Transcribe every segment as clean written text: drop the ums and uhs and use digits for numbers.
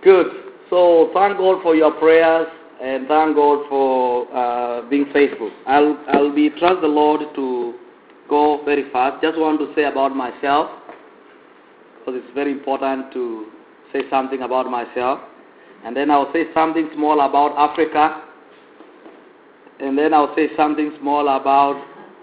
Good. So thank God for your prayers and thank God for being faithful. I'll be trust the Lord to go very fast. Just want to say about myself, because it's very important to say something about myself. And then I'll say something small about Africa. And then I'll say something small about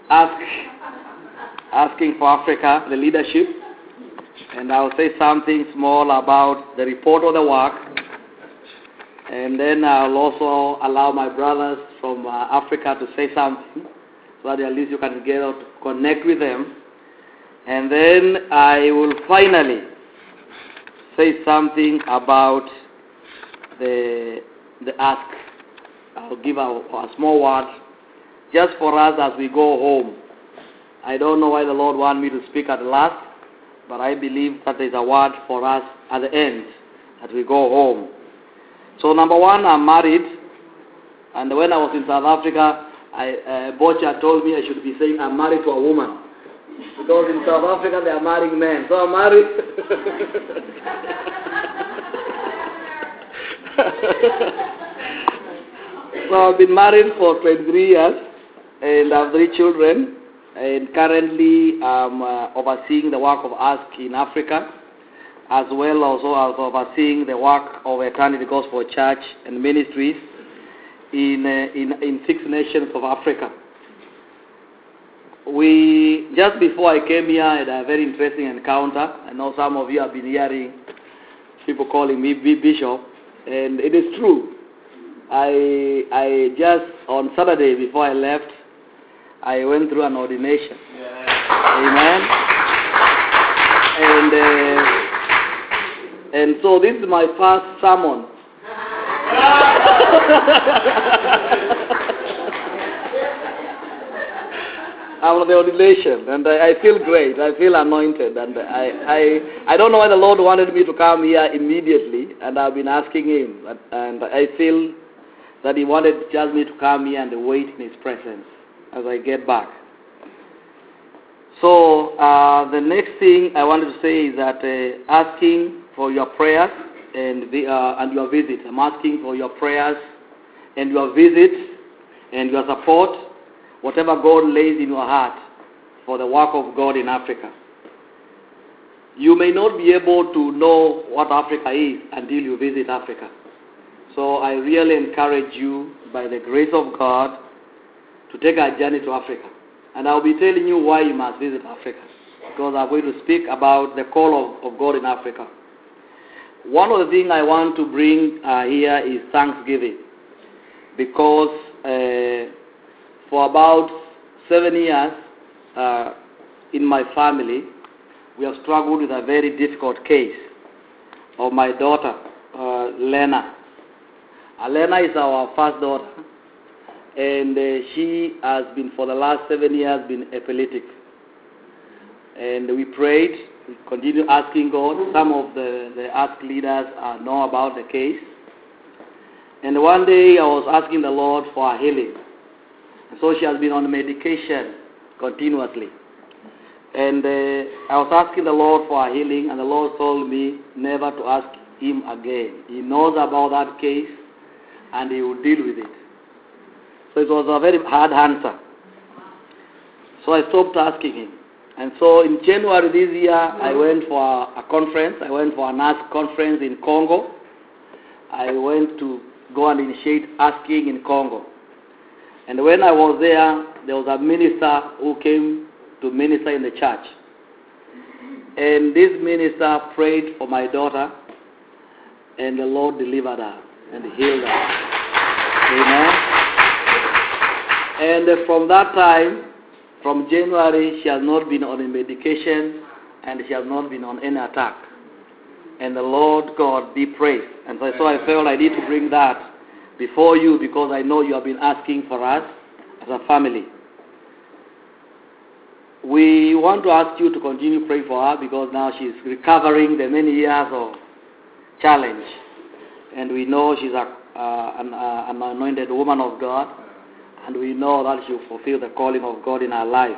asking for Africa, the leadership. And I'll say something small about the report of the work. And then I'll also allow my brothers from Africa to say something, so that at least you can get out to connect with them. And then I will finally say something about the ask. I'll give a small word just for us as we go home. I don't know why the Lord wants me to speak at last, but I believe that there's a word for us at the end as we go home. So number one, I'm married, and when I was in South Africa, Bocha told me I should be saying I'm married to a woman, because in South Africa they are marrying men. So I'm married. So I've been married for 23 years, and I have 3 children, and currently I'm overseeing the work of ASK in Africa, as well also as overseeing the work of Eternity Gospel Church and ministries in 6 nations of Africa. Just before I came here, I had a very interesting encounter. I know some of you have been hearing people calling me Bishop, and it is true. I just on Saturday before I left, I went through an ordination. Yeah. Amen. And so this is my first sermon. After the ordination, and I feel great. I feel anointed, and I don't know why the Lord wanted me to come here immediately, and I've been asking Him, and I feel that He wanted just me to come here and wait in His presence as I get back. So the next thing I wanted to say is that asking for your prayers and your visit. I'm asking for your prayers and your visit and your support, whatever God lays in your heart for the work of God in Africa. You may not be able to know what Africa is until you visit Africa. So I really encourage you, by the grace of God, to take a journey to Africa. And I'll be telling you why you must visit Africa, because I'm going to speak about the call of God in Africa. One of the things I want to bring here is thanksgiving, because for about 7 years in my family, we have struggled with a very difficult case of my daughter, Lena. Lena is our first daughter, and she has been, for the last 7 years, been epileptic. And we prayed, we continue asking God. Some of the ASK leaders know about the case. And one day I was asking the Lord for her healing. And so she has been on medication continuously. And I was asking the Lord for her healing, and the Lord told me never to ask Him again. He knows about that case, and He will deal with it. So it was a very hard answer. So I stopped asking Him. And so in January this year, I went for a conference. I went for an ASK conference in Congo. I went to go and initiate asking in Congo. And when I was there was a minister who came to minister in the church. And this minister prayed for my daughter, and the Lord delivered her and healed her. Amen. And from that time, from January, she has not been on a medication, and she has not been on any attack. And the Lord God be praised. And so I felt I need to bring that before you, because I know you have been asking for us as a family. We want to ask you to continue praying for her, because now she's recovering the many years of challenge. And we know she's an anointed woman of God, and we know that she'll fulfill the calling of God in her life.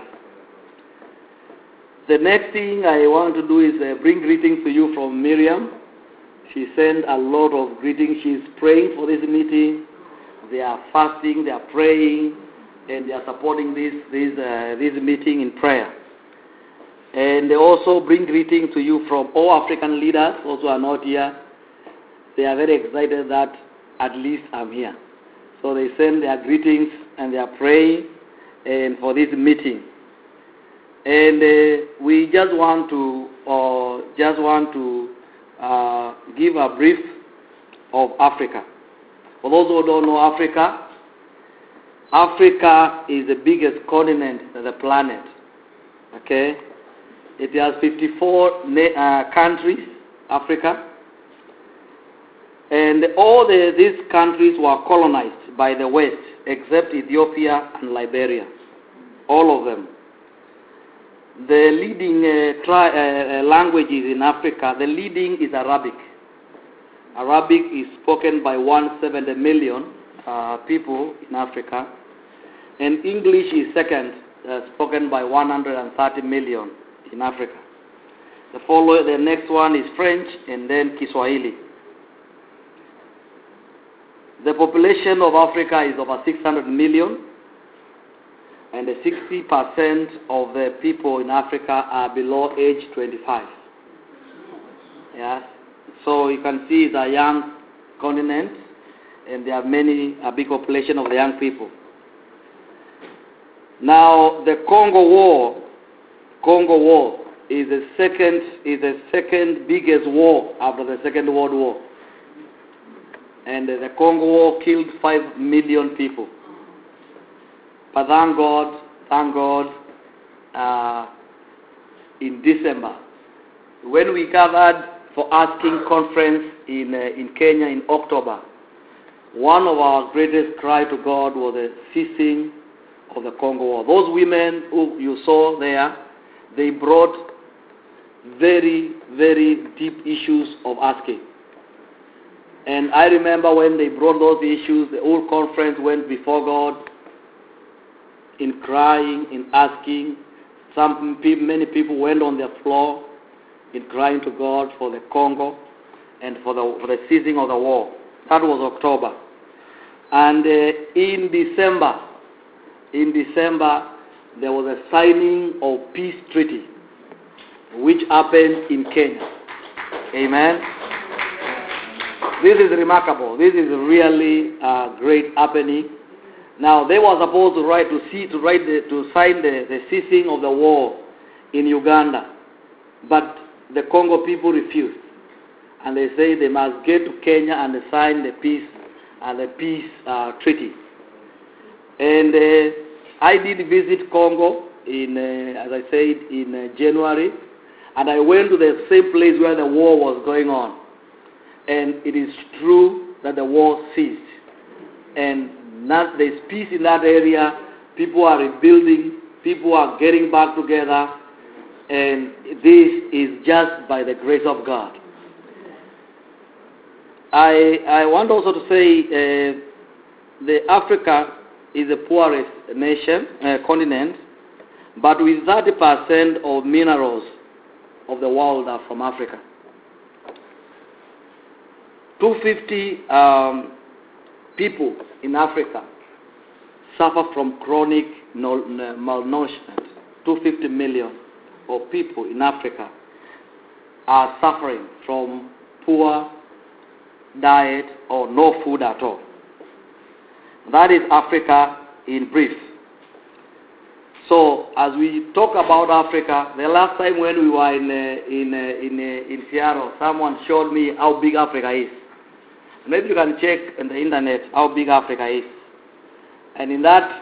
The next thing I want to do is bring greetings to you from Miriam. She sent a lot of greetings. She's praying for this meeting. They are fasting, they are praying, and they are supporting this meeting in prayer. And they also bring greetings to you from all African leaders, also are not here. They are very excited that at least I'm here. So they send their greetings and they are praying and for this meeting. And we just want to give a brief of Africa. For those who don't know Africa, Africa is the biggest continent on the planet. Okay, it has 54 countries, Africa, and all these countries were colonized by the West, except Ethiopia and Liberia, all of them. The leading languages in Africa, the leading is Arabic. Arabic is spoken by 170 million people in Africa, and English is second, spoken by 130 million in Africa. The next one is French, and then Kiswahili. The population of Africa is over 600 million, and 60% of the people in Africa are below age 25. Yes. So you can see it's a young continent, and there are a big population of the young people. Now, the Congo War is the second biggest war after the Second World War, and the Congo War killed 5 million people. But thank God, in December, when we gathered for asking conference in Kenya in October, one of our greatest cry to God was the ceasing of the Congo War. Those women who you saw there, they brought very, very deep issues of asking. And I remember when they brought those issues, the whole conference went before God in crying, in asking. Many people went on their floor in crying to God for the Congo and for the ceasing of the war. That was October. And in December, there was a signing of peace treaty, which happened in Kenya. Amen. This is remarkable. This is really a great happening. Now, they were supposed to sign the ceasing of the war in Uganda, but the Congo people refused, and they say they must get to Kenya and sign the peace treaty. And I did visit Congo as I said, in January, and I went to the same place where the war was going on. And it is true that the war ceased, and there's peace in that area. People are rebuilding, people are getting back together, and this is just by the grace of God. I want also to say the Africa is the poorest continent, but with 30% of minerals of the world are from Africa. 250 people in Africa suffer from chronic malnourishment. 250 million of people in Africa are suffering from poor diet or no food at all. That is Africa in brief. So as we talk about Africa, the last time when we were in Seattle, someone showed me how big Africa is. Maybe you can check on the internet how big Africa is. And in that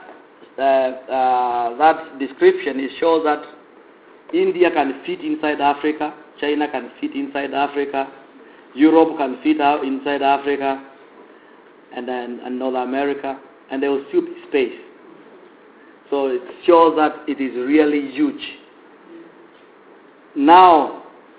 description, it shows that India can fit inside Africa, China can fit inside Africa, Europe can fit inside Africa, and North America, and there will still be space. So it shows that it is really huge. Now,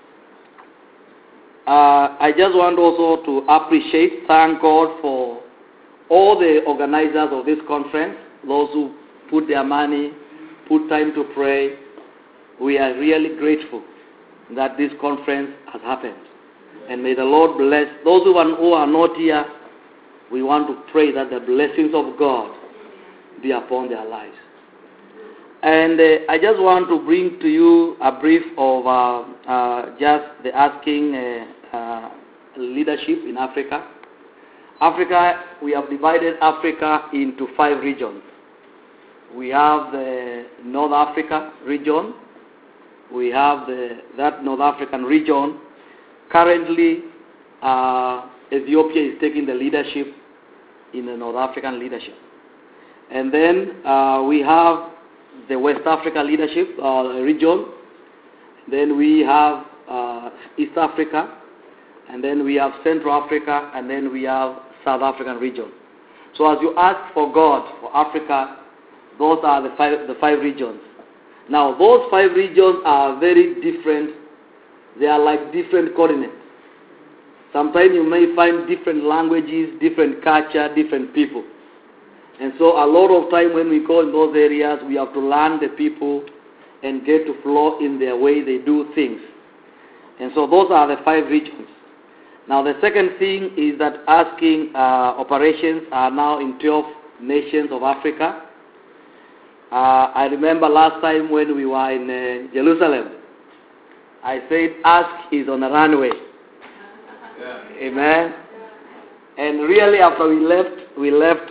I just want also to thank God for all the organizers of this conference, those who put their money, put time to pray. We are really grateful that this conference has happened. And may the Lord bless those who are not here. We want to pray that the blessings of God be upon their lives. And I just want to bring to you a brief of just the asking leadership in Africa. Africa, we have divided Africa into 5 regions. We have the North Africa region. We have that North African region. Currently, Ethiopia is taking the leadership in the North African leadership. And then we have the West Africa leadership region. Then we have East Africa. And then we have Central Africa. And then we have South African region. So as you ask for God for Africa, those are the five regions. Now those 5 regions are very different. They are like different continents. Sometimes you may find different languages, different culture, different people. And so a lot of time when we go in those areas, we have to learn the people and get to flow in their way they do things. And so those are the 5 regions. Now the second thing is that asking operations are now in 12 nations of Africa. I remember last time when we were in Jerusalem, I said ask is on a runway. Yeah. Amen. And really after we left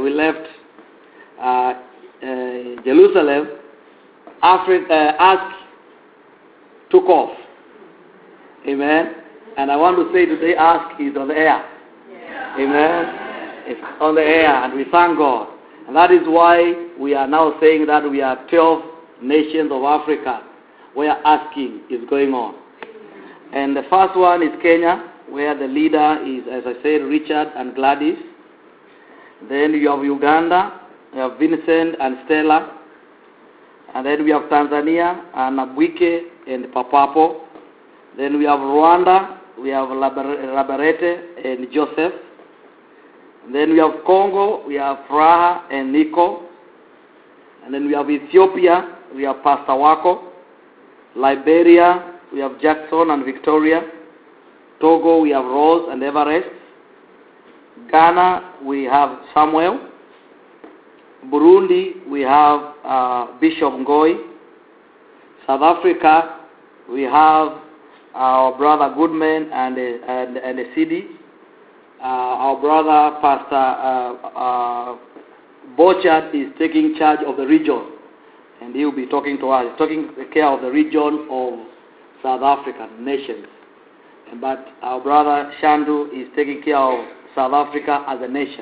Jerusalem, ask took off. Amen. And I want to say today, ask is on the air. Yeah. Amen. It's on the air, and we thank God. And that is why we are now saying that we are 12 nations of Africa where asking is going on. And the first one is Kenya, where the leader is, as I said, Richard and Gladys. Then you have Uganda, you have Vincent and Stella. And then we have Tanzania, and Nabwike and Papapo. Then we have Rwanda, we have Labarete and Joseph. Then we have Congo, we have Fraha and Nico. And then we have Ethiopia, we have Pastor Wako. Liberia, we have Jackson and Victoria. Togo, we have Rose and Everest. Ghana, we have Samuel. Burundi, we have Bishop Ngoi. South Africa, we have our brother Goodman and the CD. Our brother Pastor Bochard is taking charge of the region, and he will be talking to us, taking care of the region of South African nations. But our brother Shandu is taking care of South Africa as a nation.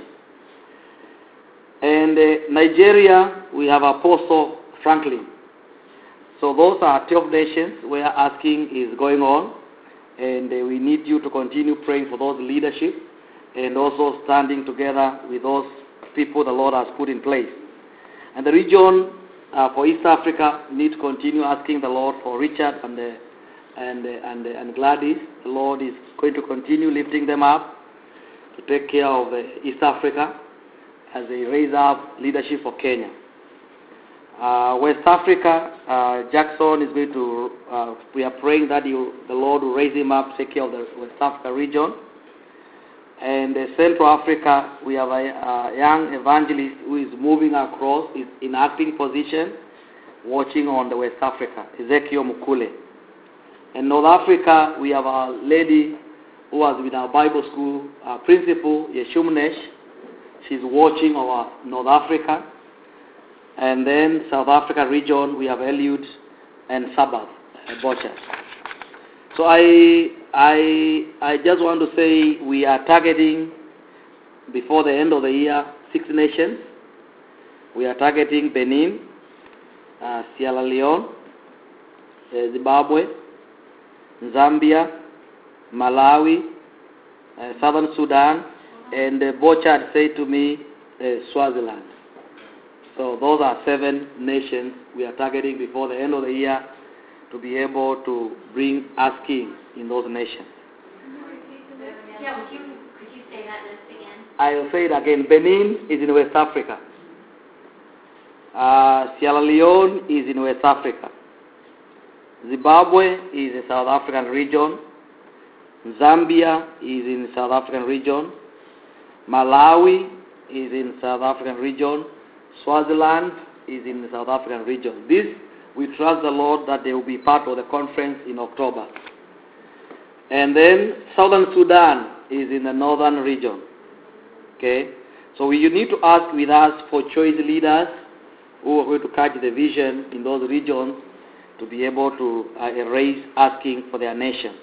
And Nigeria, we have Apostle Franklin. So those are 12 nations where asking is going on, and we need you to continue praying for those leadership and also standing together with those people the Lord has put in place. And the region for East Africa need to continue asking the Lord for Richard and Gladys. The Lord is going to continue lifting them up to take care of East Africa as they raise up leadership for Kenya. West Africa, Jackson is going to, we are praying that the Lord will raise him up, take care of the West Africa region. And Central Africa, we have a young evangelist who is moving across, is in acting position, watching on the West Africa, Ezekiel Mukule. In North Africa, we have a lady who has been our Bible school principal, Yeshumnesh. She's watching our North Africa. And then South Africa region, we have Eliud and Sabbath, Bochas. So I just want to say we are targeting, before the end of the year, 6 nations. We are targeting Benin, Sierra Leone, Zimbabwe, Zambia, Malawi, Southern Sudan, and Bochard said to me, Swaziland. So those are 7 nations we are targeting before the end of the year to be able to bring asking in those nations. Yeah, could you say that list again? I'll say it again. Benin is in West Africa. Sierra Leone is in West Africa. Zimbabwe is a South African region. Zambia is in South African region. Malawi is in South African region. Swaziland is in the South African region. This, we trust the Lord that they will be part of the conference in October. And then Southern Sudan is in the northern region. Okay? So you need to ask with us for choice leaders who are going to catch the vision in those regions to be able to raise asking for their nation.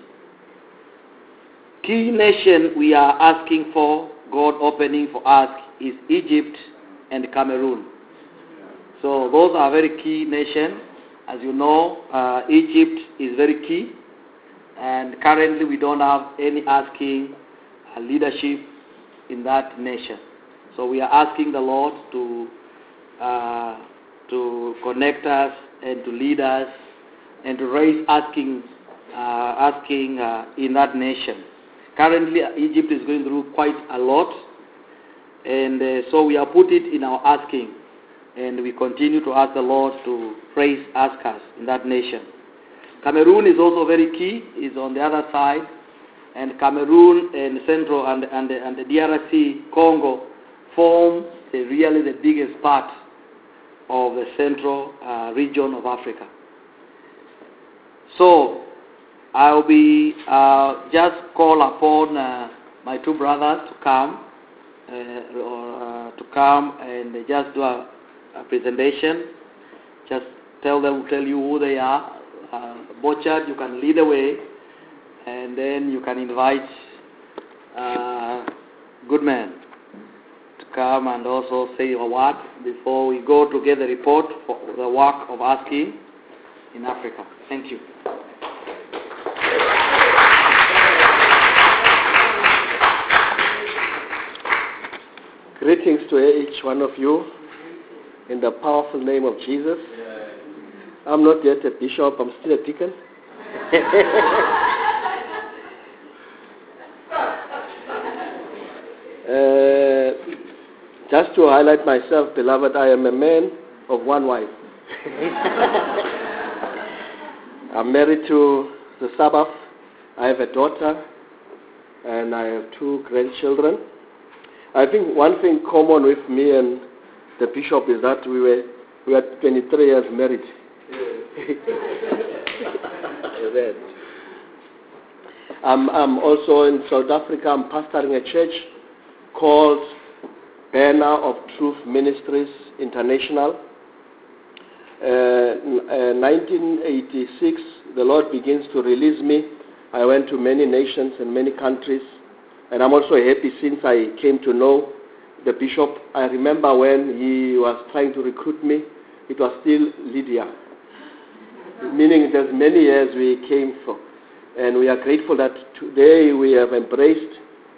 Key nation we are asking for, God opening for us, is Egypt and Cameroon. So those are very key nations. As you know, Egypt is very key. And currently we don't have any asking leadership in that nation. So we are asking the Lord to connect us and to lead us and to raise asking in that nation. Currently Egypt is going through quite a lot, and so we have put it in our asking, and we continue to ask the Lord to raise askers in that nation. Cameroon is also very key, is on the other side, and Cameroon and Central and the DRC, Congo, form really the biggest part of the central region of Africa. So I'll be just call upon my two brothers to come and just do a presentation. Just tell you who they are. Bochard, you can lead the way, and then you can invite Goodman to come and also say a word before we go to get the report for the work of asking in Africa. Thank you. Greetings to each one of you in the powerful name of Jesus. I'm not yet a bishop, I'm still a deacon. Just to highlight myself, beloved, I am a man of one wife. I'm married to the Sabbath. I have a daughter and I have 2 grandchildren. I think one thing common with me and the bishop is that we were 23 years married. I'm also in South Africa. I'm pastoring a church called Banner of Truth Ministries International. 1986, the Lord begins to release me. I went to many nations and many countries. And I'm also happy since I came to know the bishop. I remember when he was trying to recruit me, it was still Lydia. Meaning there's many years we came from. And we are grateful that today we have embraced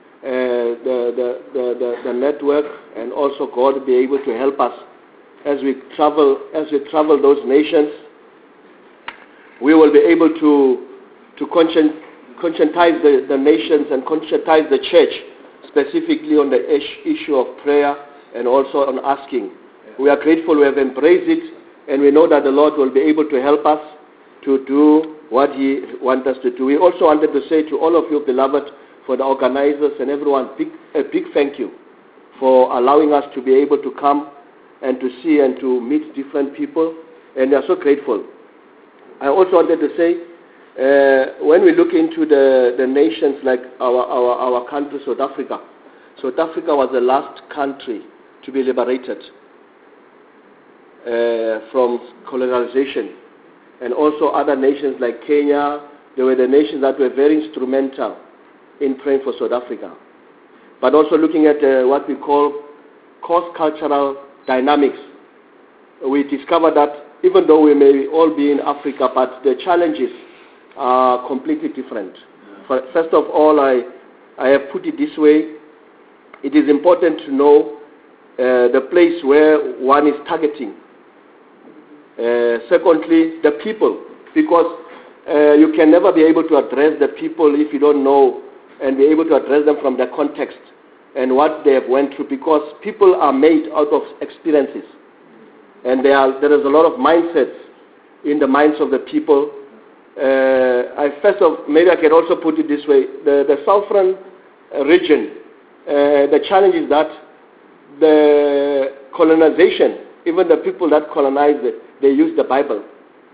the network, and also God will be able to help us as we travel those nations. We will be able to conscientize the nations and conscientize the church, specifically on the issue of prayer and also on asking. We are grateful we have embraced it, and we know that the Lord will be able to help us to do what He wants us to do. We also wanted to say to all of you, beloved, for the organizers and everyone, a big thank you for allowing us to be able to come and to see and to meet different people, and we are so grateful. I also wanted to say, when we look into the nations like our country, South Africa was the last country to be liberated from colonization. And also other nations like Kenya, they were the nations that were very instrumental in praying for South Africa. But also looking at what we call cross-cultural dynamics, we discovered that even though we may all be in Africa, but the challenges are completely different. First of all, I have put it this way: it is important to know the place where one is targeting. Secondly, the people, because you can never be able to address the people if you don't know and be able to address them from their context and what they have went through, because people are made out of experiences, and there is a lot of mindsets in the minds of the people maybe I can also put it this way. The southern region, the challenge is that the colonization, even the people that colonized it, they use the Bible.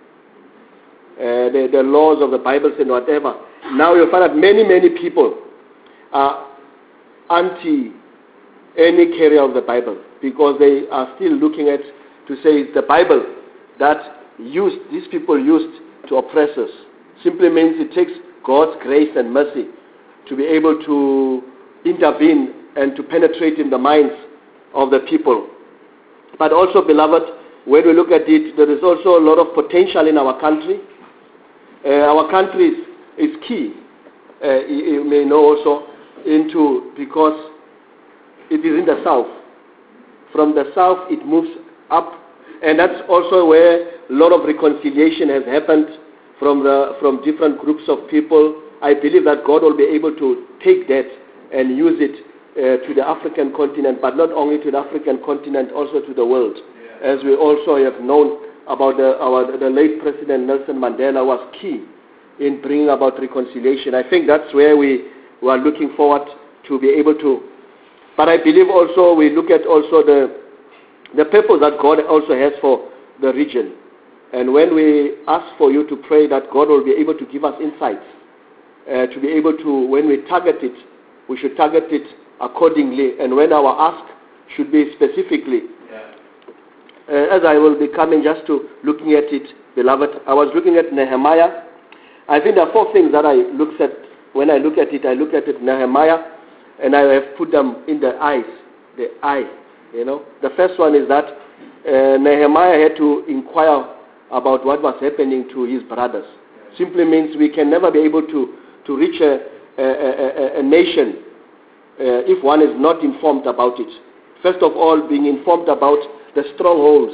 The laws of the Bible and whatever. Now you'll find that many people are anti any carrier of the Bible because they are still looking at to say it's the Bible that these people used to oppress us. Simply means it takes God's grace and mercy to be able to intervene and to penetrate in the minds of the people. But also, beloved, when we look at it, there is also a lot of potential in our country. Our country is key, you may know also, because it is in the south. From the south, it moves up, and that's also where a lot of reconciliation has happened from different groups of people. I believe that God will be able to take that and use it to the African continent, but not only to the African continent, also to the world. Yeah. As we also have known about the late President Nelson Mandela was key in bringing about reconciliation. I think that's where we are looking forward to be able to. But I believe also we look at also the purpose that God also has for the region. And when we ask for you to pray that God will be able to give us insights, to be able to, when we target it, we should target it accordingly. And when our ask should be specifically. As I will be coming just to looking at it, beloved, I was looking at Nehemiah. I think there are four things that I looked at. When I look at it, Nehemiah, and I have put them in the eye. The first one is that Nehemiah had to inquire about what was happening to his brothers. Simply means we can never be able to reach a nation if one is not informed about it. First of all, being informed about the strongholds,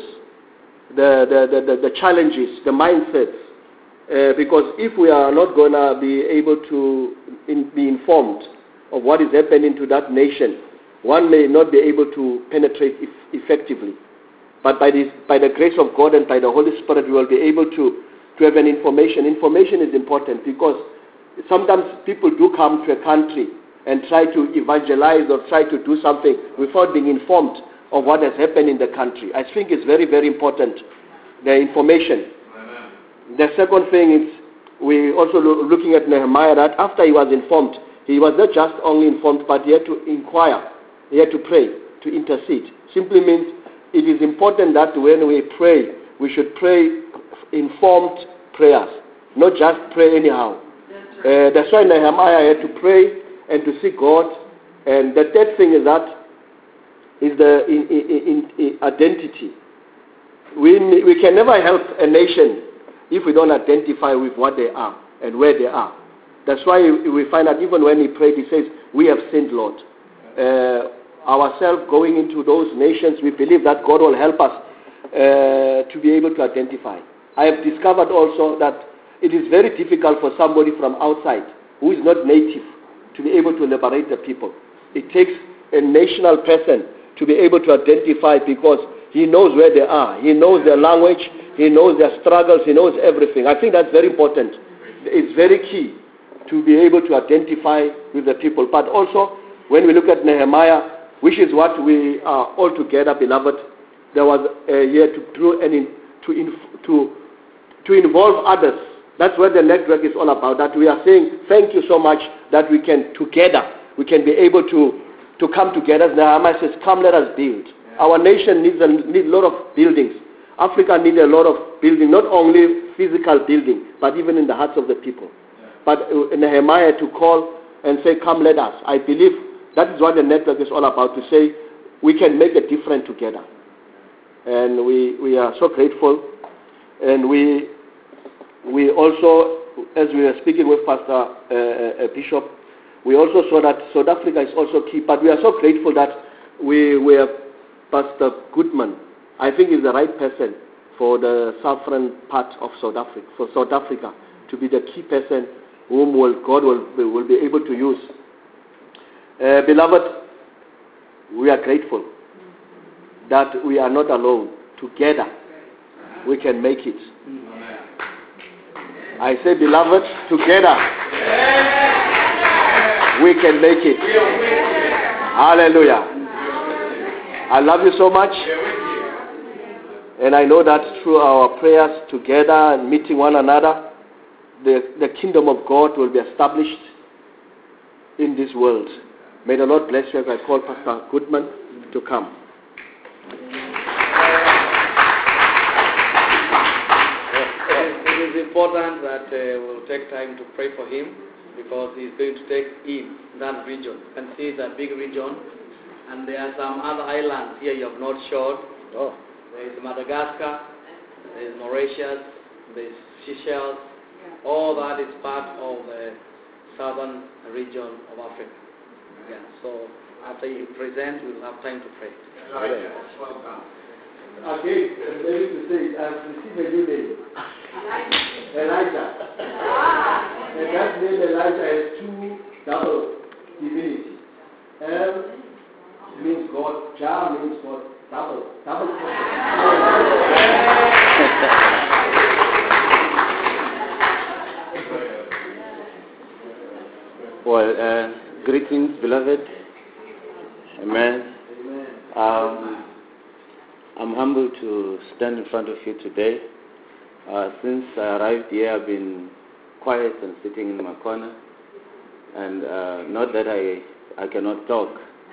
the challenges, the mindsets. Because if we are not going to be able to be informed of what is happening to that nation, one may not be able to penetrate effectively. But by the grace of God and by the Holy Spirit, we will be able to have an information. Information is important because sometimes people do come to a country and try to evangelize or try to do something without being informed of what has happened in the country. I think it's very, very important, the information. Amen. The second thing is we also looking at Nehemiah that after he was informed, he was not just only informed, but he had to inquire, he had to pray, to intercede. Simply means it is important that when we pray, we should pray informed prayers, not just pray anyhow. That's why Nehemiah had to pray and to seek God. And the third thing is that is the in identity. We can never help a nation if we don't identify with what they are and where they are. That's why we find that even when he prayed, he says, we have sinned, Lord. Ourselves going into those nations, we believe that God will help us to be able to identify. I have discovered also that it is very difficult for somebody from outside who is not native to be able to liberate the people. It takes a national person to be able to identify because he knows where they are. He knows their language. He knows their struggles. He knows everything. I think that's very important. It's very key to be able to identify with the people. But also, when we look at Nehemiah, which is what we are all together, beloved, there was a year to involve others. That's what the network is all about. That we are saying, thank you so much that we can together, we can be able to come together. Nehemiah says, come, let us build. Yeah. Our nation needs a lot of buildings. Africa needs a lot of building, not only physical building, but even in the hearts of the people. Yeah. But Nehemiah to call and say, come, let us. I believe that is what the network is all about, to say we can make a difference together. And we are so grateful. And we also, as we were speaking with Pastor Bishop, we also saw that South Africa is also key. But we are so grateful that we have Pastor Goodman. I think he's the right person for the southern part of South Africa, for South Africa to be the key person whom God will be able to use. Beloved, we are grateful that we are not alone. Together, we can make it. I say, beloved, together we can make it. Hallelujah. I love you so much. And I know that through our prayers together and meeting one another, the kingdom of God will be established in this world. May the Lord bless you as I call Pastor Goodman to come. It is important that we'll take time to pray for him because he's going to take in that region. You can see it's a big region, and there are some other islands here you have not showed. Oh. There is Madagascar, there is Mauritius, there is Seychelles. All that is part of the southern region of Africa. Yeah. So after you present, we'll have time to pray. Okay, maybe to say, I've received a new name. Elijah. And that name Elijah has two double divinity. El means God, Jah means God, double. Well, greetings, beloved. Amen. I'm humbled to stand in front of you today. Since I arrived here, I've been quiet and sitting in my corner. And not that I cannot talk.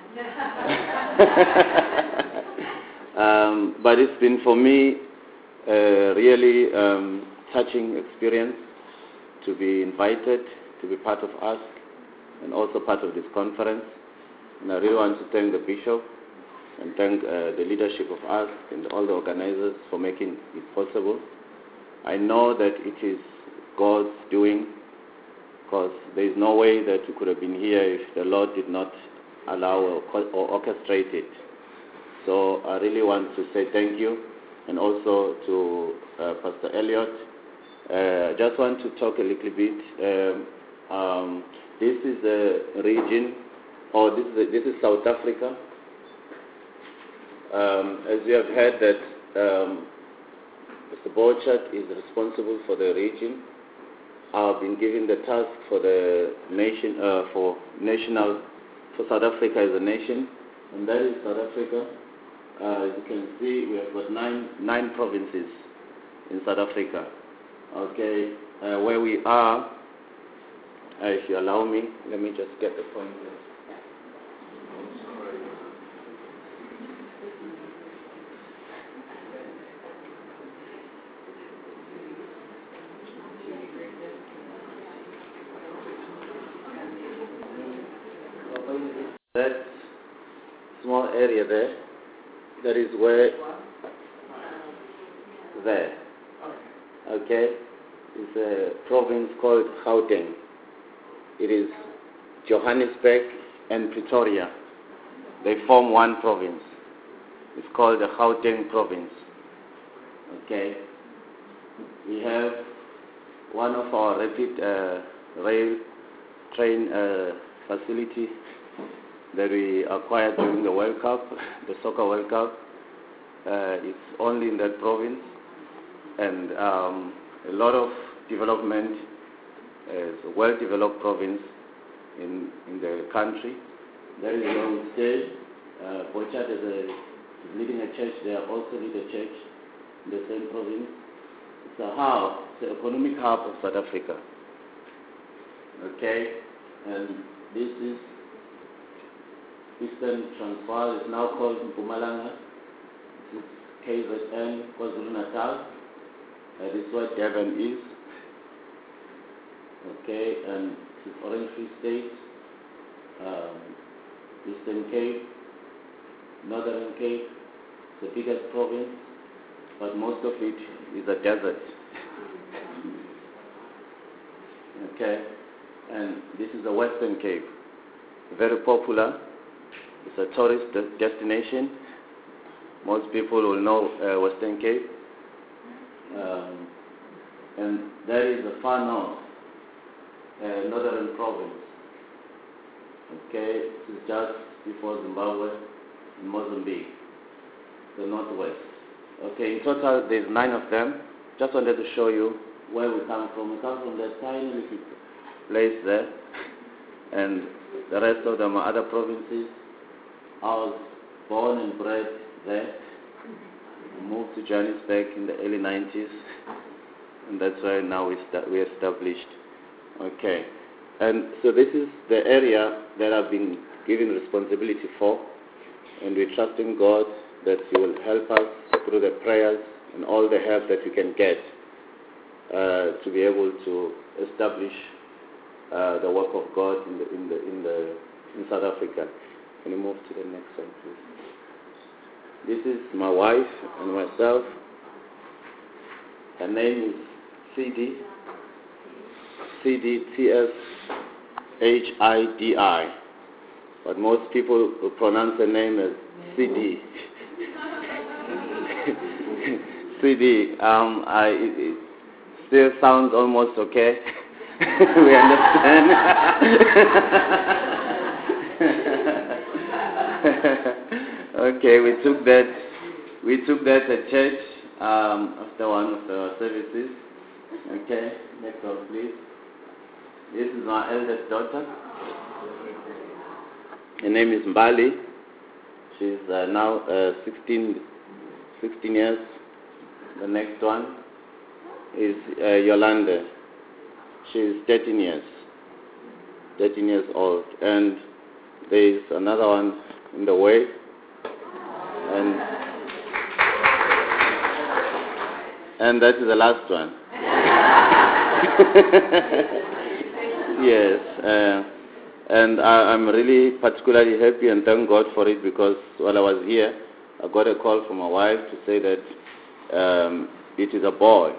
But it's been for me a really touching experience to be invited to be part of us and also part of this conference. And I really want to thank the bishop and thank the leadership of us and all the organizers for making it possible. I know that it is God's doing, because there is no way that we could have been here if the Lord did not allow or orchestrate it. So I really want to say thank you, and also to Pastor Elliot. I just want to talk a little bit. This is the region, or this is South Africa. As you have heard that Mr. Borchardt is responsible for the region. I've been given the task for the nation, for South Africa as a nation, and that is South Africa. As you can see, we have got nine provinces in South Africa. Okay, where we are, if you allow me, let me just get the point here. That small area there, that is where, there, okay, it's a province called Gauteng. It is Johannesburg and Pretoria. They form one province. It's called the Gauteng province, okay. We have one of our rapid rail train facility that we acquired during the World Cup, the Soccer World Cup. It's only in that province, and a lot of development. It's a well-developed province in the country. That is where we stay. Borchardt is leading a church there, also lead a church in the same province. It's a hub, it's an economic hub of South Africa. Okay, and this is Eastern Transvaal. It's now called Mpumalanga. This is KZN, KwaZulu-Natal. This is what Durban is. Okay, and this is Orange Free State, Eastern Cape, Northern Cape, the biggest province, but most of it is a desert. Okay, and this is the Western Cape, very popular. It's a tourist destination. Most people will know Western Cape. And there is the far north, Northern Province. Okay, this is just before Zimbabwe and Mozambique, the northwest. Okay, in total there's 9 of them. Just wanted to show you where we come from. We come from that tiny little place there, and the rest of them are other provinces. I was born and bred there. I moved to Johannesburg in the early 90s, and that's why now we established. Okay, and so this is the area that I've been given responsibility for, and we're trusting God that He will help us through the prayers and all the help that we can get to be able to establish the work of God in South Africa. Can you move to the next one, please? This is my wife and myself. Her name is CD. CDTSHIDI. But most people will pronounce her name as CD. CD. It still sounds almost okay. We understand. Okay, we took that at church after one of the services. Okay, next one, please. This is my eldest daughter. Her name is Mbali. She's now 16 years. The next one is Yolanda. She's 13 years old. And there is another one in the way. And that is the last one. Yes. And I'm really particularly happy and thank God for it, because while I was here, I got a call from my wife to say that it is a boy.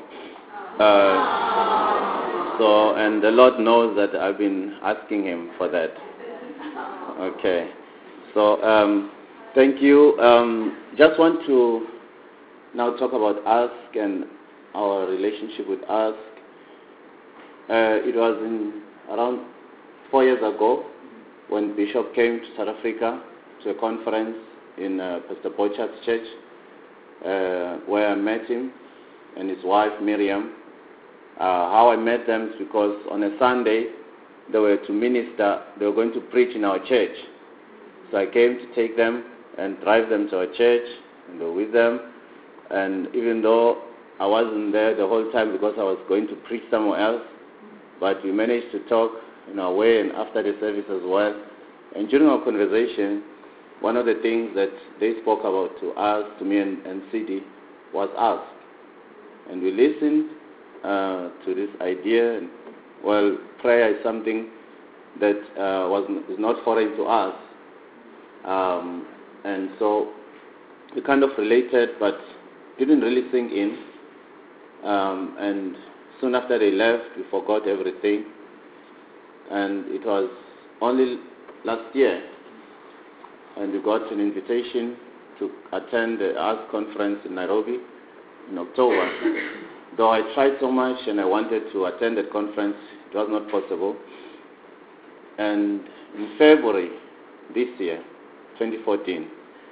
And the Lord knows that I've been asking Him for that. Okay. So thank you. Just want to now talk about ASK and our relationship with ASK. It was around 4 years ago when Bishop came to South Africa to a conference in Pastor Bochard's church, where I met him and his wife Miriam. How I met them is because on a Sunday they were to minister, they were going to preach in our church. So I came to take them and drive them to our church and go with them. And even though I wasn't there the whole time because I was going to preach somewhere else, but we managed to talk in our way and after the service as well. And during our conversation, one of the things that they spoke about to us, to me and CD, was us. And we listened to this idea. Well, prayer is something that is not foreign to us. And so we kind of related, but didn't really sink in. And soon after they left, we forgot everything. And it was only last year, and we got an invitation to attend the ASK conference in Nairobi in October. Though I tried so much and I wanted to attend that conference, it was not possible. And in February this year, 2014,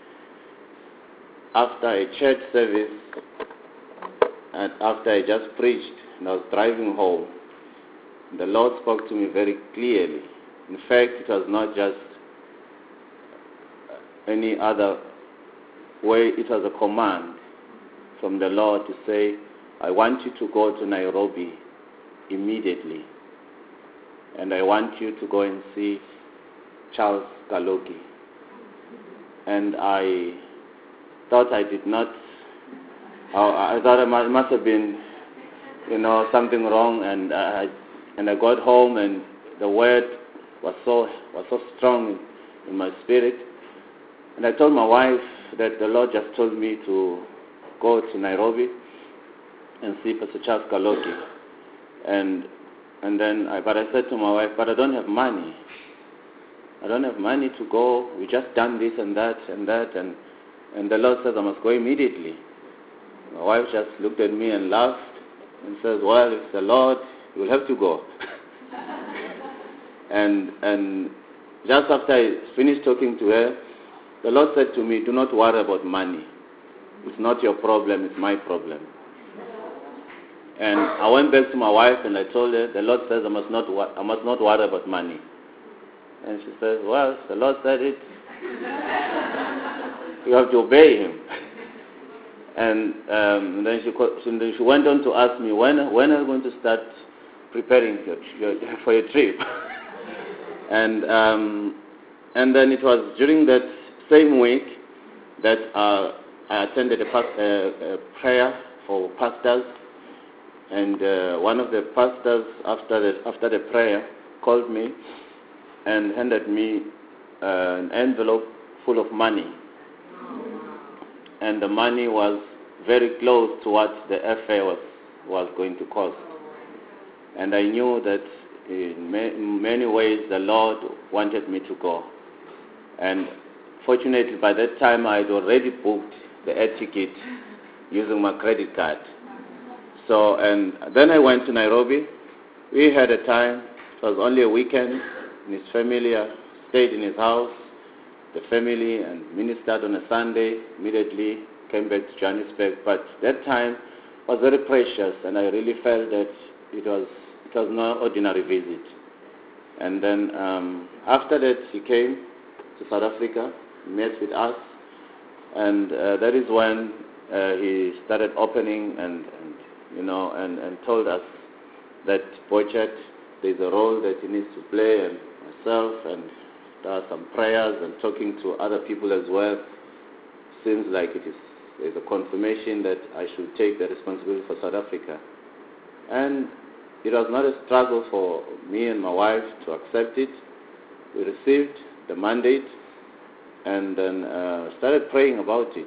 after a church service, and after I just preached and I was driving home, the Lord spoke to me very clearly. In fact, it was not just any other way, it was a command from the Lord to say, I want you to go to Nairobi immediately. And I want you to go and see Charles Kaloki. And I thought I did not, I thought it must have been, something wrong. And I got home and the word was so strong in my spirit. And I told my wife that the Lord just told me to go to Nairobi and see Pastor Charles Kaloki. But I said to my wife, but I don't have money. I don't have money to go. We just done this and that and that. And the Lord says I must go immediately. My wife just looked at me and laughed and says, well, it's the Lord, you will have to go. And just after I finished talking to her, the Lord said to me, do not worry about money. It's not your problem, it's my problem. And I went back to my wife and I told her, the Lord says I must not worry about money. And she says, well, the Lord said it. You have to obey Him. And then she went on to ask me, when are you going to start preparing for your trip? And then it was during that same week that I attended a prayer for pastors. And one of the pastors, after the prayer, called me and handed me an envelope full of money. And the money was very close to what the airfare was going to cost. And I knew that in many ways the Lord wanted me to go. And fortunately, by that time I had already booked the air ticket using my credit card. So, and then I went to Nairobi. We had a time. It was only a weekend. And his family stayed in his house, the family, and ministered on a Sunday. Immediately came back to Johannesburg. But that time was very precious, and I really felt that it was no ordinary visit. And then after that, he came to South Africa, met with us, and that is when he started opening and told us that Boychat, there's a role that he needs to play, and myself, and there are some prayers and talking to other people as well. Seems like there's a confirmation that I should take the responsibility for South Africa. And it was not a struggle for me and my wife to accept it. We received the mandate and then started praying about it.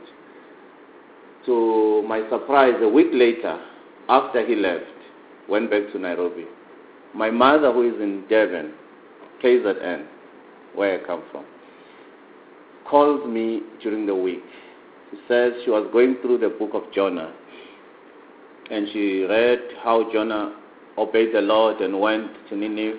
To my surprise, a week later, after he left, went back to Nairobi, my mother, who is in Durban, KZN, where I come from, called me during the week. She says she was going through the book of Jonah, and she read how Jonah obeyed the Lord and went to Nineveh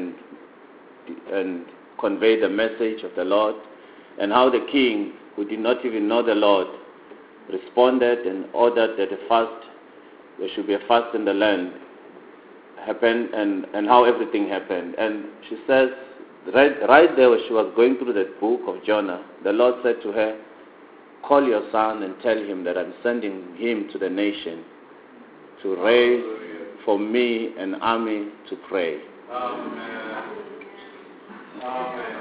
and conveyed the message of the Lord, and how the king, who did not even know the Lord, responded and ordered that there should be a fast in the land, happened, and how everything happened. And she says, right there when she was going through the book of Jonah, the Lord said to her, call your son and tell him that I'm sending him to the nation to raise for me an army to pray. Amen. Amen.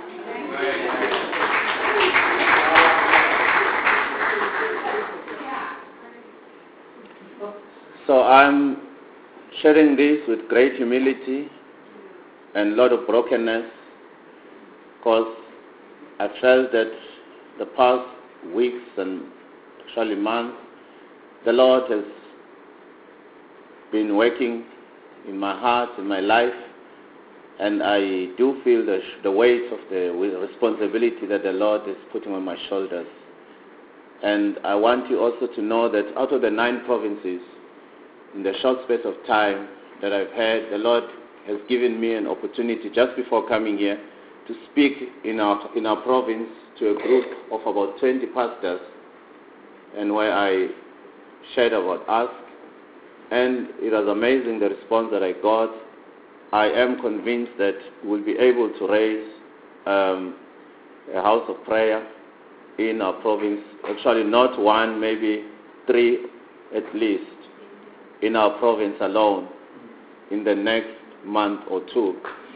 So I'm sharing this with great humility and a lot of brokenness, because I felt that the past weeks and actually months, the Lord has been working in my heart, in my life, and I do feel the weight of the responsibility that the Lord is putting on my shoulders. And I want you also to know that out of the 9 provinces, in the short space of time that I've had, the Lord has given me an opportunity just before coming here to speak in our province to a group of about 20 pastors, and where I shared about us. And it was amazing the response that I got. I am convinced that we'll be able to raise a house of prayer in our province. Actually, not 1, maybe 3 at least, in our province alone in the next month or 2.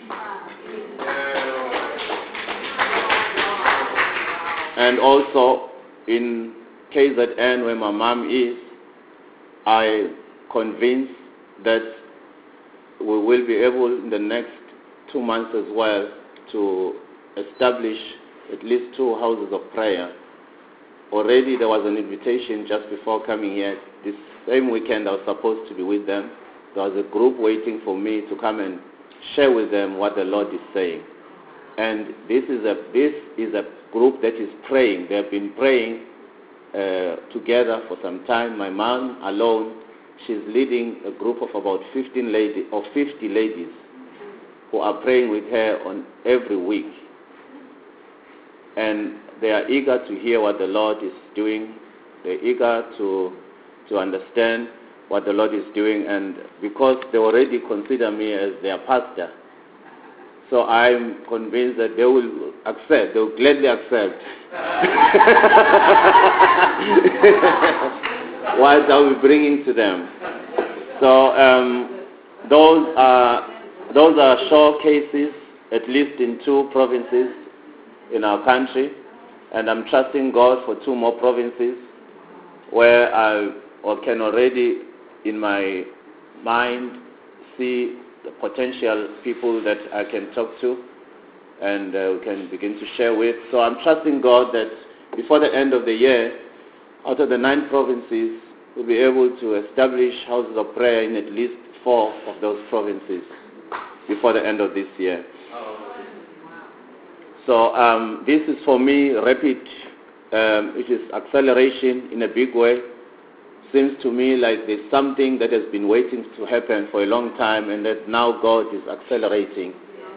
And also in KZN, where my mom is, I convinced that we will be able in the next 2 months as well to establish at least 2 houses of prayer. Already there was an invitation just before coming here. This same weekend I was supposed to be with them. There was a group waiting for me to come and share with them what the Lord is saying. And this is a group that is praying. They have been praying together for some time. My mom alone, she's leading a group of about 50 ladies who are praying with her on every week. And they are eager to hear what the Lord is doing. They're eager to understand what the Lord is doing, and because they already consider me as their pastor, so I'm convinced that they will accept, they will gladly accept what I will be bringing to them. So those are showcases, at least in 2 provinces in our country, and I'm trusting God for 2 more provinces where I can already in my mind see the potential people that I can talk to and we can begin to share with. So I'm trusting God that before the end of the year, out of the 9 provinces, we'll be able to establish houses of prayer in at least 4 of those provinces before the end of this year. So this is for me rapid, it is acceleration in a big way. Seems to me like there's something that has been waiting to happen for a long time and that now God is accelerating.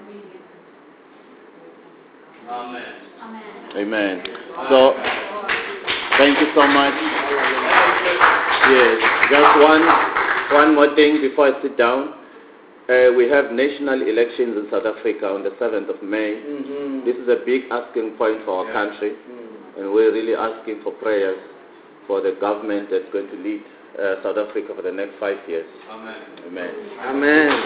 Amen. Amen. So, thank you so much. Yes, just one more thing before I sit down. We have national elections in South Africa on the 7th of May. Mm-hmm. This is a big asking point for our country, and we're really asking for prayers for the government that's going to lead South Africa for the next 5 years. Amen. Amen. Amen.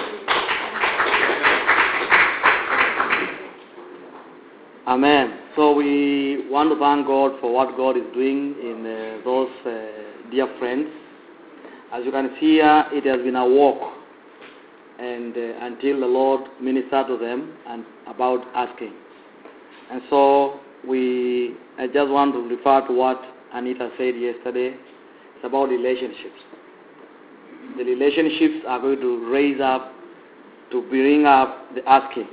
Amen. So we want to thank God for what God is doing in those dear friends. As you can see here, it has been a walk, and until the Lord ministered to them and about asking. And so I just want to refer to what Anita said yesterday. It's about relationships. The relationships are going to raise up, to bring up the asking.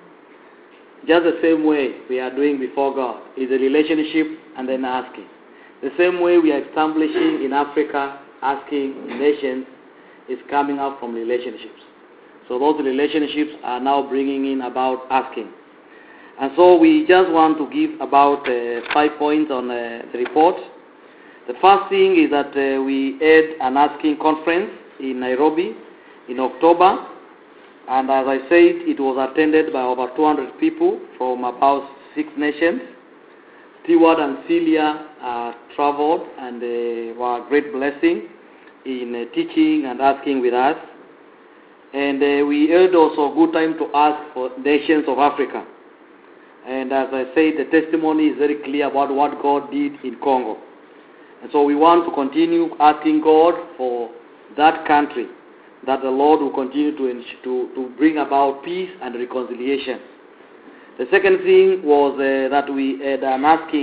Just the same way we are doing before God is a relationship and then asking. The same way we are establishing in Africa, asking in nations, is coming up from relationships. So those relationships are now bringing in about asking. And so we just want to give about 5 points on the report. The first thing is that we had an asking conference in Nairobi in October. And as I said, it was attended by over 200 people from about 6 nations. Stewart and Celia traveled, and they were a great blessing in teaching and asking with us. And we had also a good time to ask for nations of Africa. And as I said, the testimony is very clear about what God did in Congo. And so we want to continue asking God for that country, that the Lord will continue to bring about peace and reconciliation. The second thing was that we had an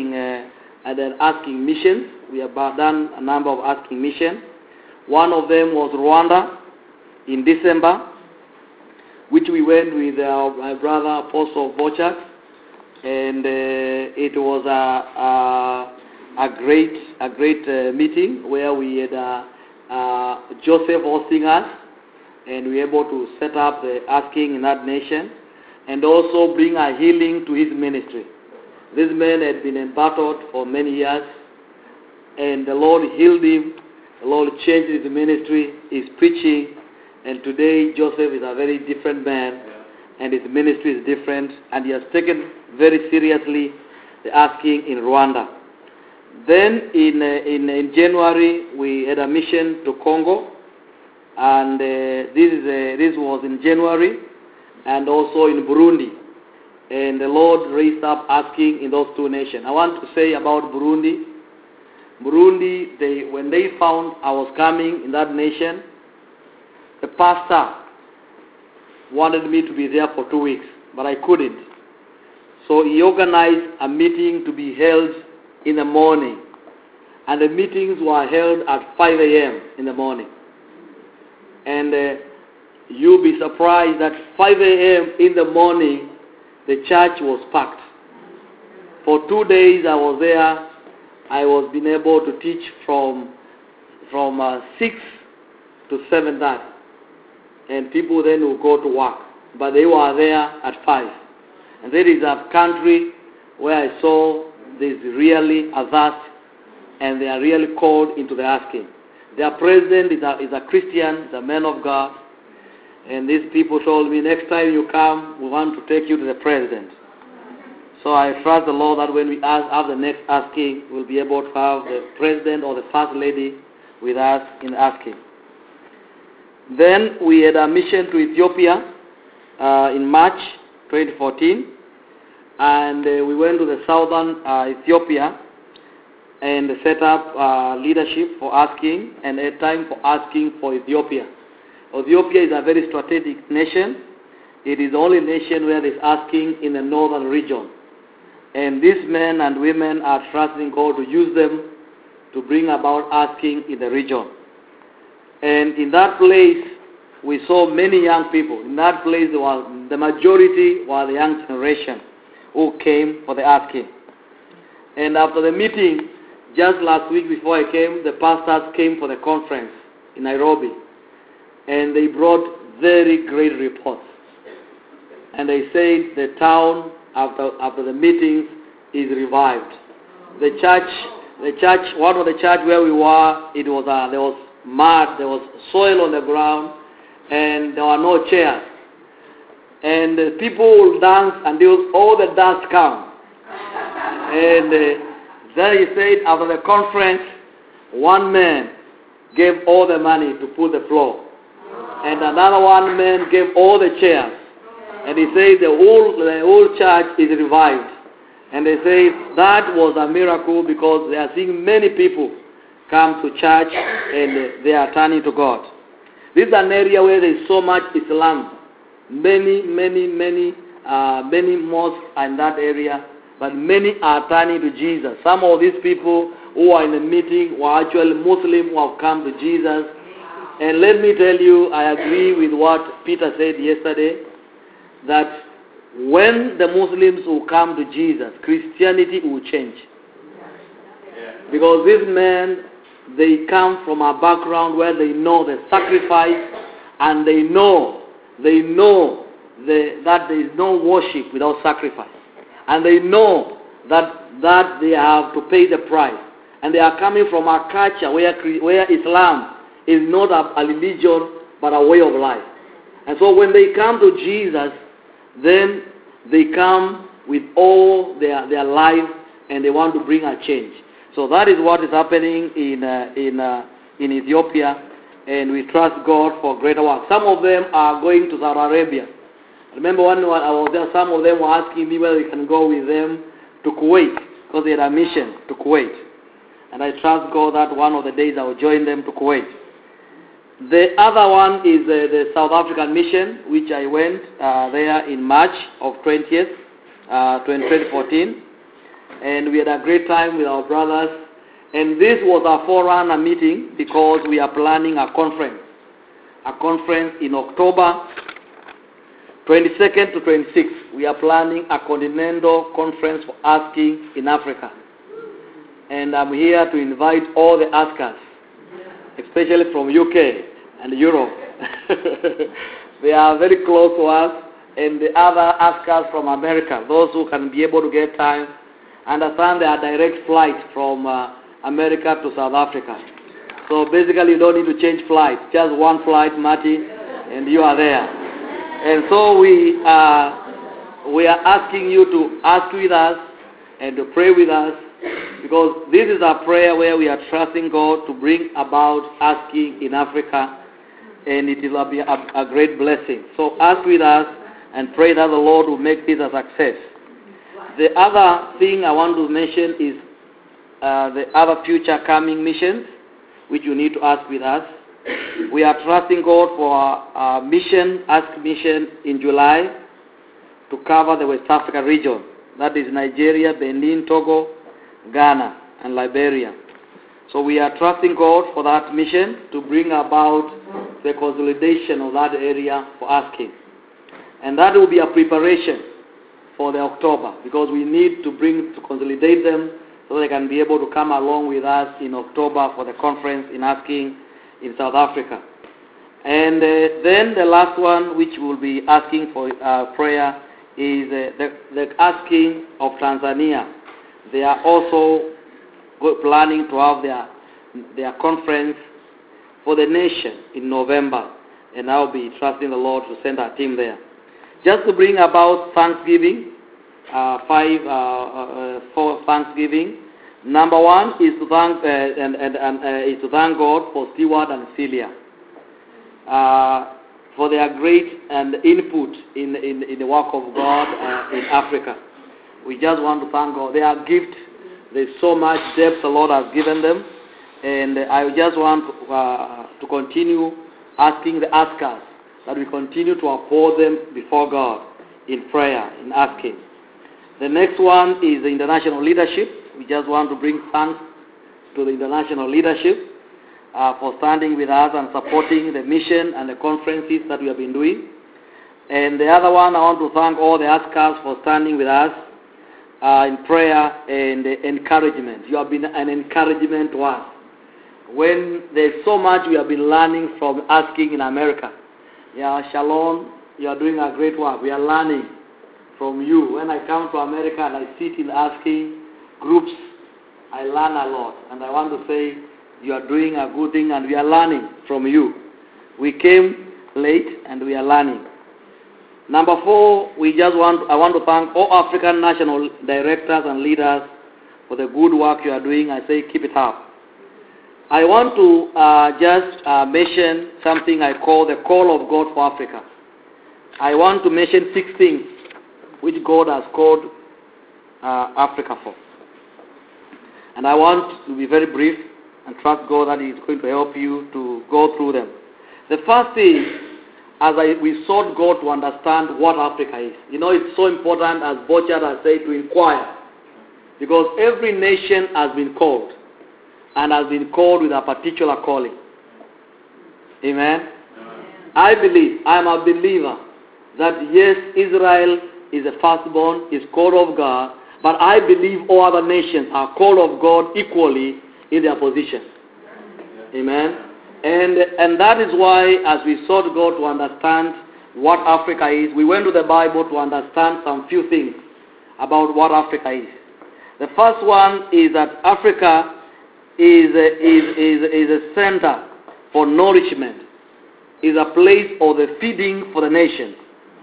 asking missions. We have done a number of asking missions. One of them was Rwanda in December, which we went with my brother Apostle Bochak, and it was a great meeting where we had Joseph hosting us, and we were able to set up the asking in that nation and also bring a healing to his ministry. This man had been embattled for many years, and the Lord healed him. The Lord changed his ministry, his preaching, and today Joseph is a very different man, and his ministry is different, and he has taken very seriously the asking in Rwanda. Then in January we had a mission to Congo, and this was in January, and also in Burundi. And the Lord raised up asking in those 2 nations. I want to say about Burundi. Burundi, when they found I was coming in that nation, the pastor wanted me to be there for 2 weeks, but I couldn't. So he organized a meeting to be held in the morning, and the meetings were held at 5 a.m. in the morning. And you'll be surprised that 5 a.m. in the morning, the church was packed. For 2 days I was there. I was being able to teach from 6 to 7:30, and people then will go to work, but they were there at 5. And there is a country where I saw there's really a thirst, and they are really called into the asking. Their president is a Christian, is a man of God. And these people told me, next time you come, we want to take you to the president. So I trust the Lord that when we have the next asking, we'll be able to have the president or the first lady with us in asking. Then we had a mission to Ethiopia in March 2014. And we went to the southern Ethiopia and set up leadership for asking and a time for asking for Ethiopia. Ethiopia is a very strategic nation. It is the only nation where there is asking in the northern region. And these men and women are trusting God to use them to bring about asking in the region. And in that place, we saw many young people. In that place, the majority were the young generation who came for the asking. And after the meeting, just last week before I came, the pastors came for the conference in Nairobi. And they brought very great reports. And they said the town, after the meetings, is revived. The church, one of the church where we were, there was mud, there was soil on the ground, and there were no chairs. And people will dance until all the dust comes. And then he said, after the conference, one man gave all the money to put the floor. And another one man gave all the chairs. And he said the whole church is revived. And they say that was a miracle because they are seeing many people come to church and they are turning to God. This is an area where there is so much Islam. Many mosques are in that area, but many are turning to Jesus. Some of these people who are in the meeting were actually Muslims who have come to Jesus. And let me tell you, I agree with what Peter said yesterday, that when the Muslims will come to Jesus, Christianity will change. Because these men, they come from a background where they know the sacrifice and they know that there is no worship without sacrifice. And they know that they have to pay the price. And they are coming from a culture where Islam is not a religion but a way of life. And so when they come to Jesus, then they come with all their life and they want to bring a change. So that is what is happening in Ethiopia, and we trust God for greater work. Some of them are going to Saudi Arabia. I remember when I was there, some of them were asking me whether we can go with them to Kuwait, because they had a mission to Kuwait. And I trust God that one of the days I will join them to Kuwait. The other one is the South African mission, which I went there in March of 2014. And we had a great time with our brothers. And this was a forerunner meeting because we are planning a conference. A conference in October 22nd to 26th. We are planning a continental conference for asking in Africa. And I'm here to invite all the askers, especially from UK and Europe. They are very close to us. And the other askers from America, those who can be able to get time. Understand there are direct flights from America to South Africa. So basically you don't need to change flights. Just one flight, Marty, and you are there. And so we are asking you to ask with us and to pray with us, because this is a prayer where we are trusting God to bring about asking in Africa, and it will be a great blessing. So ask with us and pray that the Lord will make this a success. The other thing I want to mention is the other future coming missions, which you need to ask with us. We are trusting God for our mission, Ask Mission in July, to cover the West Africa region. That is Nigeria, Benin, Togo, Ghana, and Liberia. So we are trusting God for that mission to bring about the consolidation of that area for asking. And that will be a preparation for the October, because we need to consolidate them so they can be able to come along with us in October for the conference in asking in South Africa. And then the last one, which we'll be asking for prayer, is the asking of Tanzania. They are also planning to have their conference for the nation in November, and I'll be trusting the Lord to send our team there. Just to bring about Thanksgiving, for Thanksgiving. Number one is to thank is to thank God for Stewart and Celia for their great and input in the work of God in Africa. We just want to thank God. They are gifts. There's so much depth the Lord has given them, and I just want to continue asking the askers that we continue to uphold them before God in prayer, in asking. The next one is the international leadership. We just want to bring thanks to the international leadership for standing with us and supporting the mission and the conferences that we have been doing. And the other one, I want to thank all the askers for standing with us in prayer and encouragement. You have been an encouragement to us. When there's so much we have been learning from asking in America. Yeah, Shalom, you are doing a great work. We are learning from you. When I come to America and I sit in asking groups, I learn a lot. And I want to say you are doing a good thing and we are learning from you. We came late and we are learning. Number 4, I want to thank all African national directors and leaders for the good work you are doing. I say keep it up. I want to just mention something I call the call of God for Africa. I want to mention 6 things which God has called Africa for. And I want to be very brief and trust God that He is going to help you to go through them. The first thing, we sought God to understand what Africa is. You know, it's so important, as Bochard has said, to inquire. Because every nation has been called. And has been called with a particular calling. Amen? I am a believer that yes, Israel is the firstborn, is called of God, but I believe all other nations are called of God equally in their position. Amen? And that is why, as we sought God to understand what Africa is, we went to the Bible to understand some few things about what Africa is. The first one is that Africa is a center for nourishment, is a place of the feeding for the nations.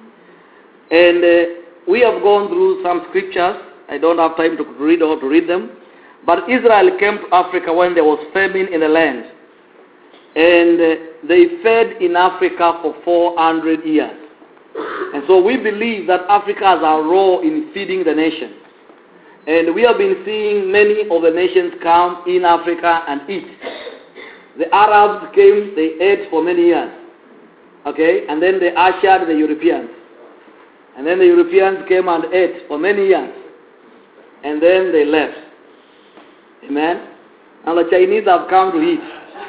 And we have gone through some scriptures. I don't have time to read or to read them. But Israel came to Africa when there was famine in the land. And they fed in Africa for 400 years. And so we believe that Africa has a role in feeding the nation. And we have been seeing many of the nations come in Africa and eat. The Arabs came, they ate for many years. Okay? And then they ushered the Europeans. And then the Europeans came and ate for many years. And then they left. Amen? And the Chinese have come to eat.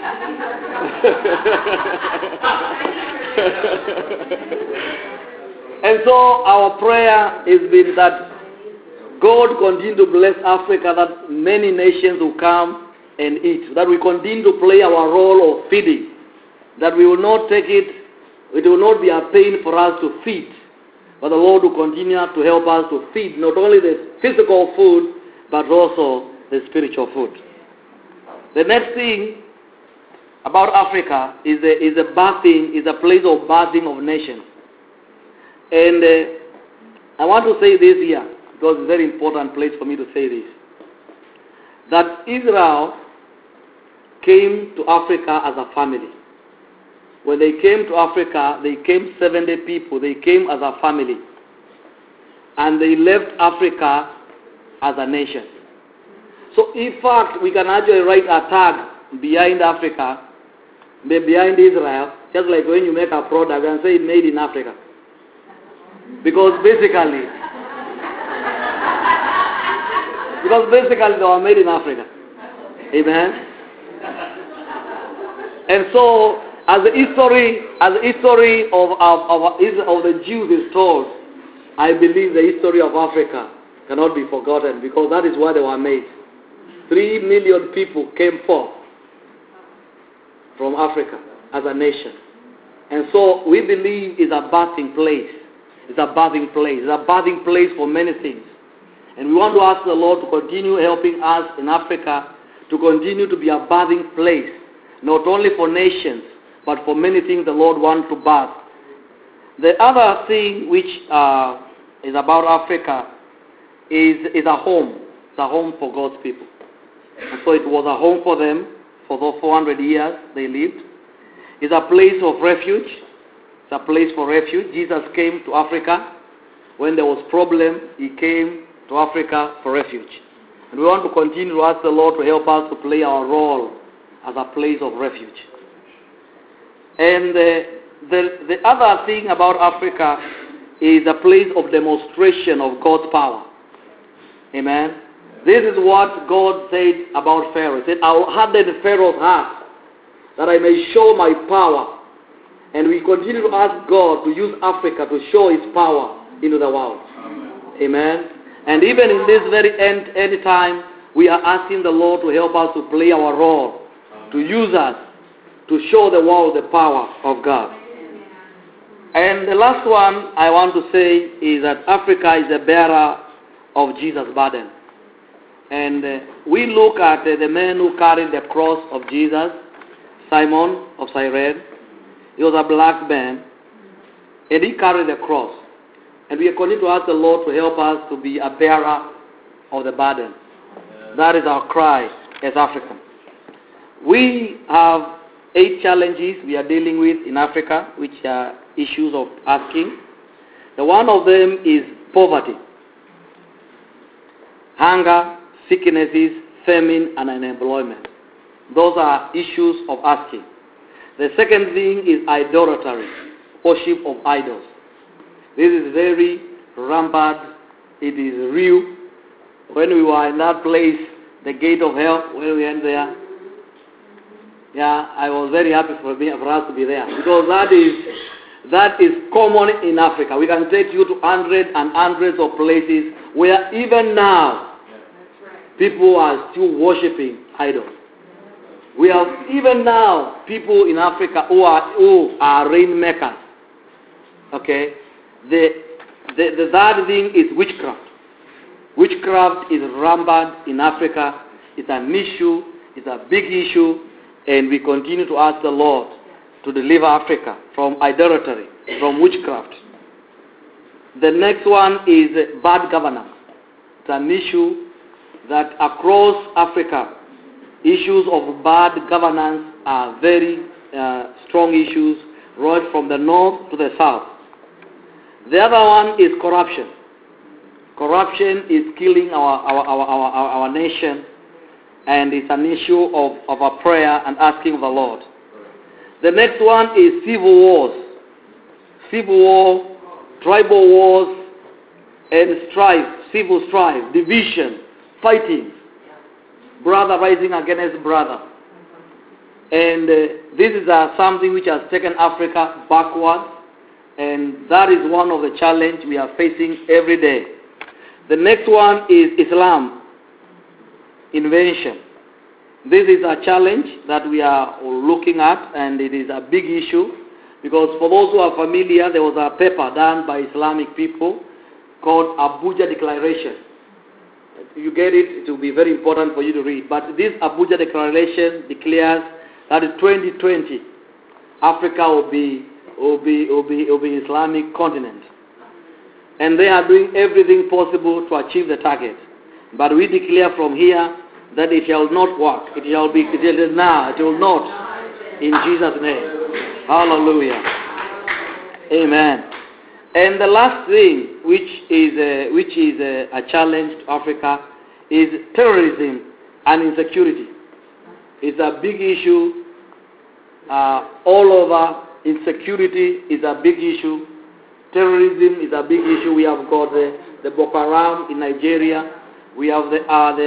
And so our prayer has been that God continue to bless Africa, that many nations will come and eat. That we continue to play our role of feeding. That we will not take it will not be a pain for us to feed. But the Lord will continue to help us to feed not only the physical food, but also the spiritual food. The next thing about Africa is a place of birthing of nations. And I want to say this here, because it's a very important place for me to say this. That Israel came to Africa as a family. When they came to Africa, they came 70 people. They came as a family. And they left Africa as a nation. So in fact, we can actually write a tag behind Africa, behind Israel, just like when you make a product and say made in Africa. Because basically they were made in Africa. Amen. And so as the history of the Jews is told, I believe the history of Africa cannot be forgotten, because that is why they were made. 3 million people came forth from Africa as a nation. And so we believe it's a birthing place. It's a birthing place. It's a birthing place for many things. And we want to ask the Lord to continue helping us in Africa to continue to be a birthing place not only for nations, but for many things the Lord wants to birth. The other thing which is about Africa is a home. It's a home for God's people. And so it was a home for them for those 400 years they lived. It's a place of refuge. It's a place for refuge. Jesus came to Africa. When there was problem, he came to Africa for refuge. And we want to continue to ask the Lord to help us to play our role as a place of refuge. And the other thing about Africa is a place of demonstration of God's power. Amen. This is what God said about Pharaoh. He said, I will harden Pharaoh's heart that I may show my power. And we continue to ask God to use Africa to show his power into the world. Amen. And even in this very end time, we are asking the Lord to help us to play our role, to use us, to show the world the power of God. And the last one I want to say is that Africa is the bearer of Jesus' burden. And we look at the man who carried the cross of Jesus, Simon of Cyrene. He was a black man, and he carried the cross. And we are going to ask the Lord to help us to be a bearer of the burden. That is our cry as Africans. We have 8 challenges we are dealing with in Africa, which are issues of asking. The one of them is poverty, hunger, sicknesses, famine, and unemployment. Those are issues of asking. The second thing is idolatry, worship of idols. This is very rampant. It is real. When we were in that place, the gate of hell, when we went there, I was very happy for us to be there, because that is common in Africa. We can take you to hundreds and hundreds of places where even now people are still worshiping idols. We have even now people in Africa who are rainmakers. Okay, the third thing is witchcraft. Witchcraft is rampant in Africa. It's an issue. It's a big issue, and we continue to ask the Lord to deliver Africa from idolatry, from witchcraft. The next one is bad governance. It's an issue that across Africa, issues of bad governance are very strong issues, right from the north to the south. The other one is corruption. Corruption is killing our nation, and it's an issue of a prayer and asking the Lord. The next one is civil wars. Civil war, tribal wars, and strife, civil strife, division, fighting, brother rising against brother. And this is something which has taken Africa backward, and that is one of the challenges we are facing every day. The next one is Islam invention. This is a challenge that we are looking at, and it is a big issue, because for those who are familiar, there was a paper done by Islamic people called Abuja Declaration. If you get it, it will be very important for you to read. But this Abuja Declaration declares that in 2020, Africa will be Islamic continent. And they are doing everything possible to achieve the target. But we declare from here that it shall not work. It will not. In Jesus' name. Hallelujah. Amen. And the last thing, which is a challenge to Africa, is terrorism and insecurity. It's a big issue all over. Insecurity is a big issue. Terrorism is a big issue. We have got the Boko Haram in Nigeria. We have the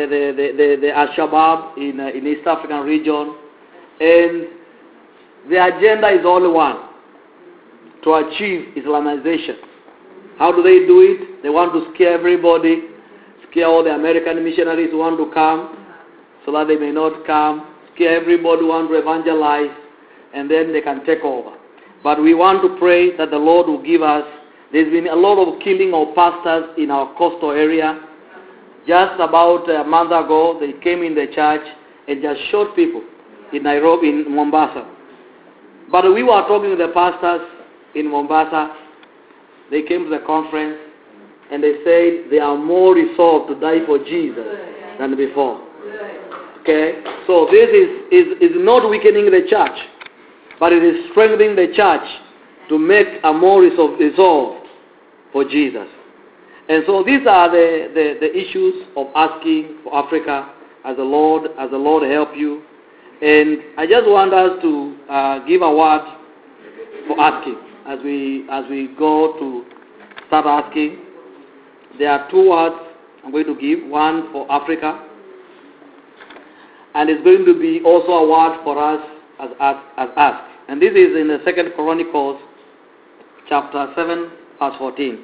Al-Shabaab in East African region. And the agenda is only one: to achieve Islamization. How do they do it? They want to scare everybody, scare all the American missionaries who want to come so that they may not come, scare everybody who want to evangelize, and then they can take over. But we want to pray that the Lord will give us. There's been a lot of killing of pastors in our coastal area. Just about a month ago, they came in the church and just shot people. in Nairobi, in Mombasa. But we were talking to the pastors in Mombasa. They came to the conference and they said they are more resolved to die for Jesus than before. Okay? So this is not weakening the church, but it is strengthening the church to make a more resolved for Jesus. And so these are the issues of asking for Africa as the Lord help you. And I just want us to give a word for asking as we go to start asking. There are two words I'm going to give. One for Africa, and it's going to be also a word for us as asked. And this is in the 2 Chronicles chapter 7 verse 14.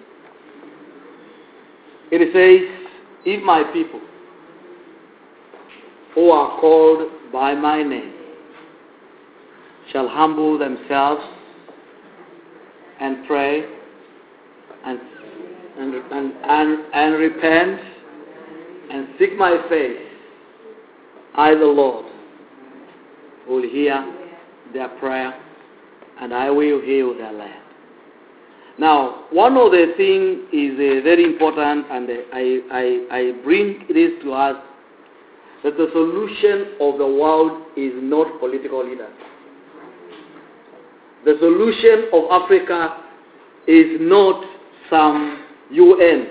It says, if my people who are called by my name shall humble themselves and pray and repent and seek my face, I the Lord will hear their prayer and I will heal their land. Now, one of the things is very important, and I bring this to us, that the solution of the world is not political leaders. The solution of Africa is not some UN.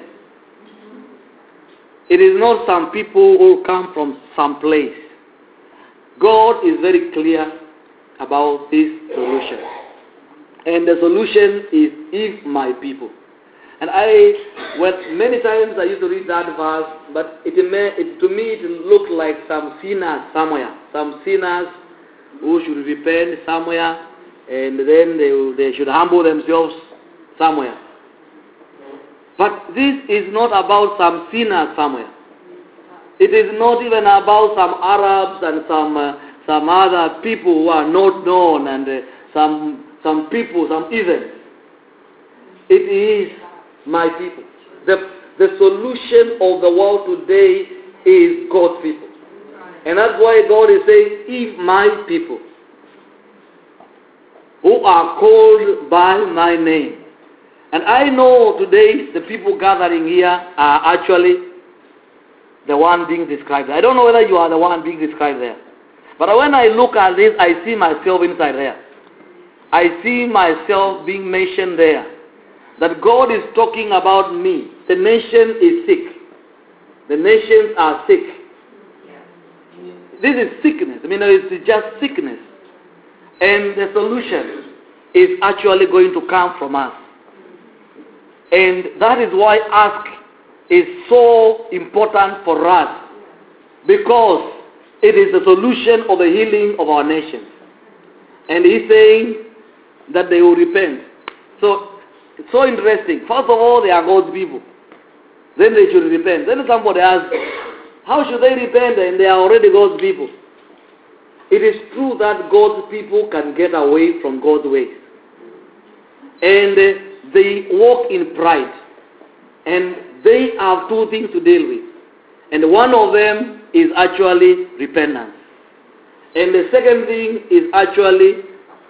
It is not some people who come from some place. God is very clear about this solution. And the solution is if my people. And many times I used to read that verse, but to me it looked like some sinners somewhere. Some sinners who should repent somewhere, and then they should humble themselves somewhere. But this is not about some sinners somewhere. It is not even about some Arabs and some other people who are not known, and some people, some heathens. It is my people. The solution of the world today is God's people. And that's why God is saying, if my people who are called by my name. And I know today the people gathering here are actually the one being described. I don't know whether you are the one being described there. But when I look at this, I see myself inside there. I see myself being mentioned there. That God is talking about me. The nation is sick. The nations are sick. This is sickness. I mean, it's just sickness. And the solution is actually going to come from us. And that is why ask is so important for us. Because it is the solution of the healing of our nation. And he's saying that they will repent. So, it's so interesting. First of all, they are God's people. Then they should repent. Then somebody asks, how should they repent and they are already God's people? It is true that God's people can get away from God's ways. And they walk in pride. And they have two things to deal with. And one of them is actually repentance. And the second thing is actually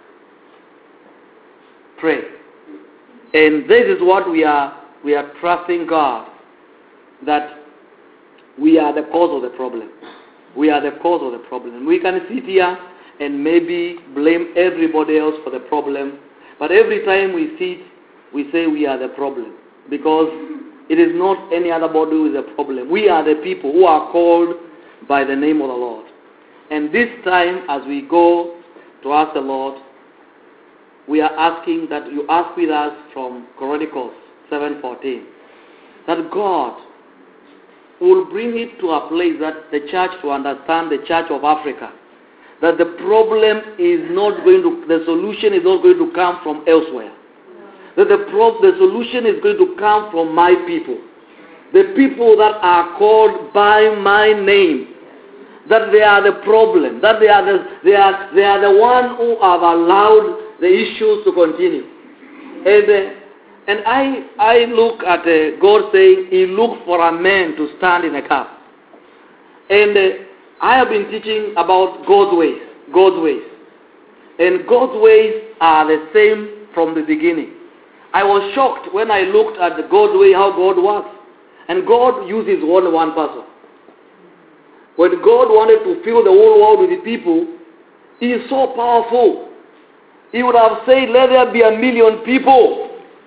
pray. And this is what we are trusting God, that we are the cause of the problem. We are the cause of the problem. We can sit here and maybe blame everybody else for the problem, but every time we sit, we say we are the problem, because it is not any other body who is the problem. We are the people who are called by the name of the Lord. And this time, as we go to ask the Lord, we are asking that you ask with us from Chronicles 7:14, that God will bring it to a place that the church to understand, the church of Africa, that the problem is not going to, the solution is not going to come from elsewhere. That the solution is going to come from my people. The people that are called by my name. That they are the problem. That they are the one who have allowed the issues to continue. And I look at God saying, He looked for a man to stand in a gap. And I have been teaching about God's ways. God's ways. And God's ways are the same from the beginning. I was shocked when I looked at God's way, how God works. And God uses only one person. When God wanted to fill the whole world with the people, He is so powerful. He would have said, let there be 1 million people.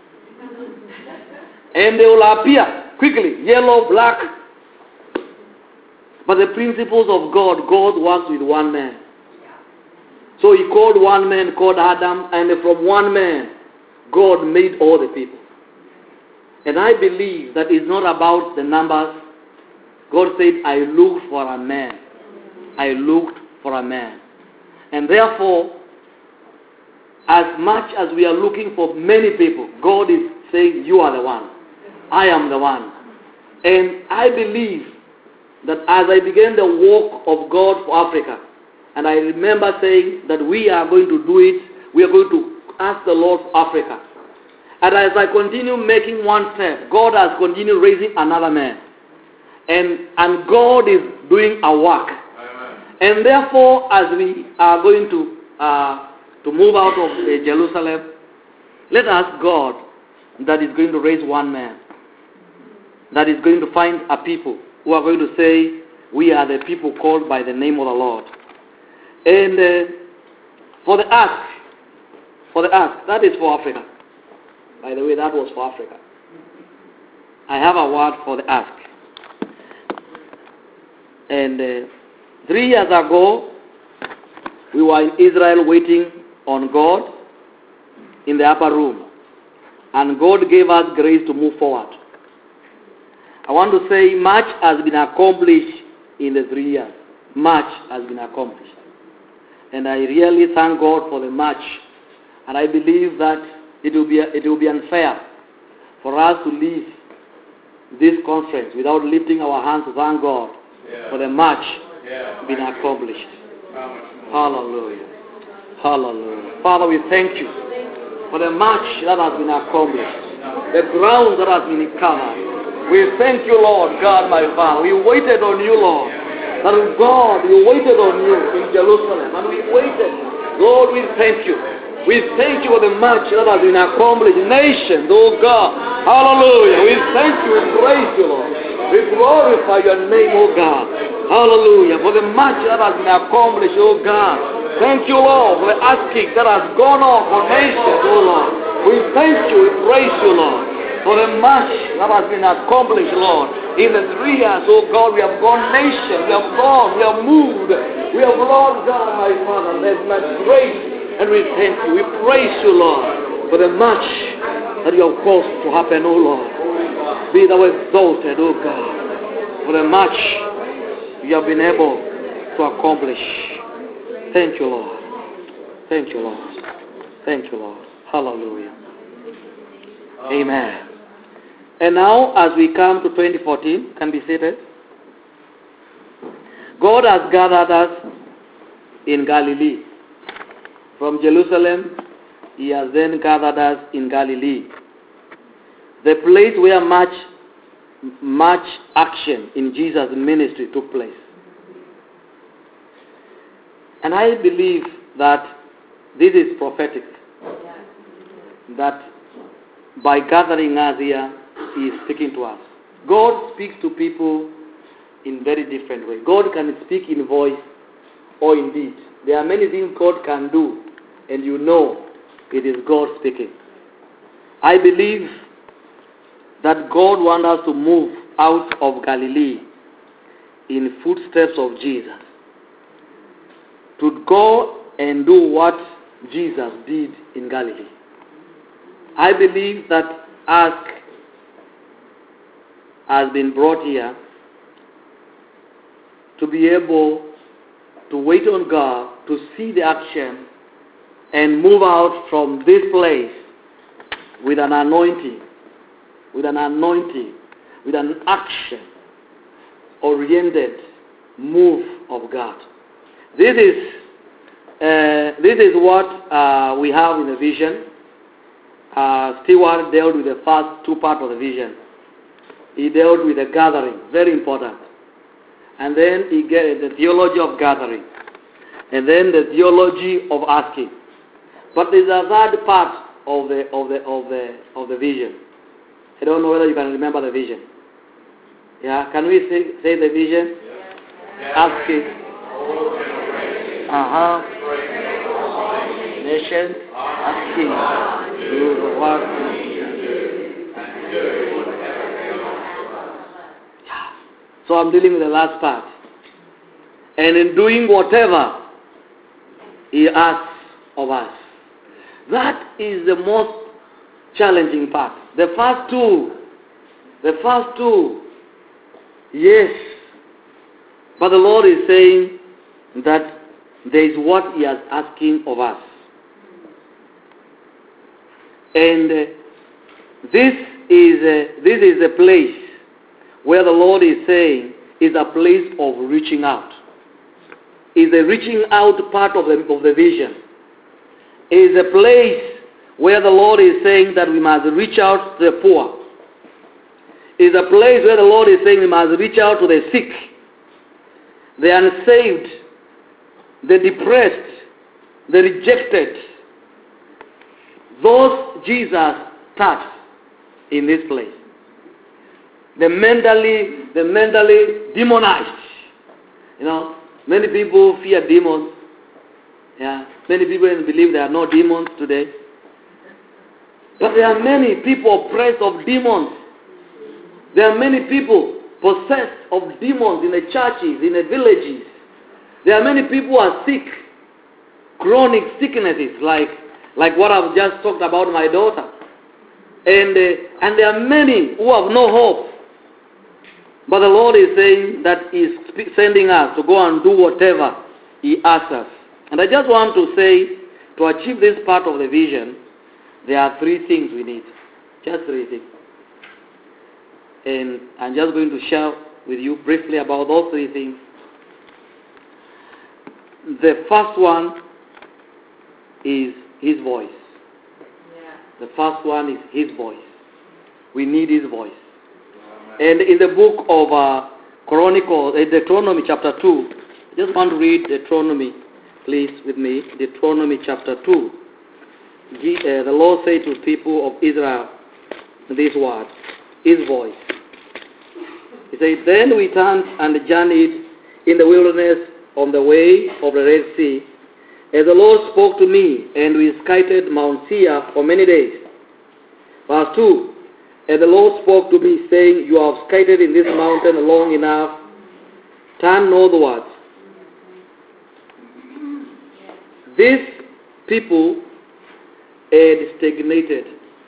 And they will appear quickly, yellow, black. But the principles of God, God works with one man. So He called one man, called Adam, and from one man, God made all the people. And I believe that it's not about the numbers. God said, I looked for a man. I looked for a man. And therefore, as much as we are looking for many people, God is saying, you are the one. I am the one. And I believe that as I began the work of God for Africa, and I remember saying that we are going to do it, we are going to ask the Lord for Africa. And as I continue making one step, God has continued raising another man. And God is doing a work. Amen. And therefore, as we are going to move out of Jerusalem, let us ask God that is going to raise one man, that is going to find a people who are going to say, we are the people called by the name of the Lord. And for the ask, that is for Africa. By the way, that was for Africa. I have a word for the ask. And 3 years ago, we were in Israel waiting on God in the upper room. And God gave us grace to move forward. I want to say much has been accomplished in the 3 years. Much has been accomplished. And I really thank God for the much. And I believe that it will be unfair for us to leave this conference without lifting our hands to thank God for the much been accomplished. Hallelujah. Hallelujah. Father, we thank you for the much that has been accomplished, the ground that has been covered. We thank you, Lord God, my Father. We waited on you, Lord. That God, we waited on you in Jerusalem, and we waited. Lord, we thank you. We thank you for the much that has been accomplished. Nations, oh God. Hallelujah. We thank you. We praise you, Lord. We glorify your name, oh God. Hallelujah. For the much that has been accomplished, oh God. Thank you, Lord, for the asking that has gone on for nations, oh Lord. We thank you. We praise you, Lord, for the much that has been accomplished, Lord. In the 3 years, oh God, we have gone nations. We have gone. We have moved. We have, Lord God, my Father, there's much grace. And we thank you. We praise you, Lord, for the much that you have caused to happen, oh Lord. Be thou exalted, oh God, for the much you have been able to accomplish. Thank you, Lord. Thank you, Lord. Thank you, Lord. Hallelujah. Amen. And now, as we come to 2014, can be seated. God has gathered us in Galilee. From Jerusalem, He has then gathered us in Galilee, the place where much action in Jesus' ministry took place. And I believe that this is prophetic, that by gathering us here, He is speaking to us. God speaks to people in very different ways. God can speak in voice or in deed. There are many things God can do, and you know it is God speaking. I believe that God wants us to move out of Galilee in footsteps of Jesus, to go and do what Jesus did in Galilee. I believe that ask has been brought here to be able to wait on God, to see the action, and move out from this place with an anointing, with an action-oriented move of God. This is what we have in the vision. Stewart dealt with the first 2 parts of the vision. He dealt with the gathering, very important. And then he gave the theology of gathering. and then the theology of asking. But there's a third part of the vision. I don't know whether you can remember the vision. Yeah, can we say the vision? Asking. Nations asking. Do the work. Yeah. So I'm dealing with the last part. And in doing whatever He asks of us. That is the most challenging part. The first two, yes. But the Lord is saying that there is what He is asking of us. And this is a place where the Lord is saying is a place of reaching out. Is a reaching out part of the vision. Is a place where the Lord is saying that we must reach out to the poor. Is a place where the Lord is saying we must reach out to the sick, the unsaved, the depressed, the rejected. Those Jesus touched in this place. The mentally demonized. You know, many people fear demons. Yeah, many people believe there are no demons today. But there are many people oppressed of demons. There are many people possessed of demons in the churches, in the villages. There are many people who are sick, chronic sicknesses, like what I've just talked about my daughter. And there are many who have no hope. But the Lord is saying that He is sending us to go and do whatever He asks us. And I just want to say, to achieve this part of the vision, there are 3 things we need. Just 3 things. And I'm just going to share with you briefly about those 3 things. The first one is His voice. The first one is His voice. We need His voice. And in the book of Deuteronomy chapter 2, I just want to read Deuteronomy, please, with me. Deuteronomy chapter 2. The Lord said to the people of Israel this word, His voice. He said, then we turned and journeyed in the wilderness on the way of the Red Sea, as the Lord spoke to me, and we skited Mount Seir for many days. Verse 2, and the Lord spoke to me, saying, you have skited in this mountain long enough. Turn northwards. These people had stagnated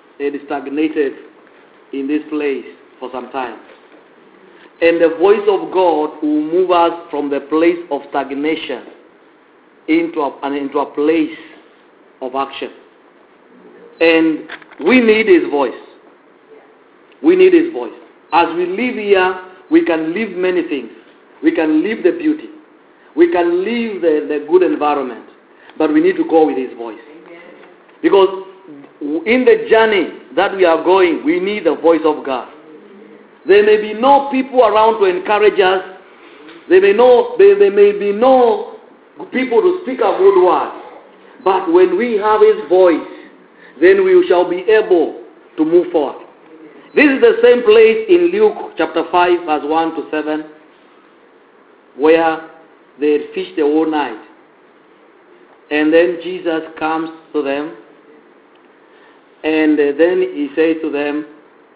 in this place for some time. And the voice of God will move us from the place of stagnation into a place of action. And we need His voice. We need His voice. As we live here, we can live many things. We can live the beauty. We can live the good environment. But we need to go with His voice. Because in the journey that we are going, we need the voice of God. There may be no people around to encourage us. There may be no people to speak a good word. But when we have His voice, then we shall be able to move forward. This is the same place in Luke chapter 5 verse 1 to 7 where they had fished the whole night. And then Jesus comes to them and then He says to them,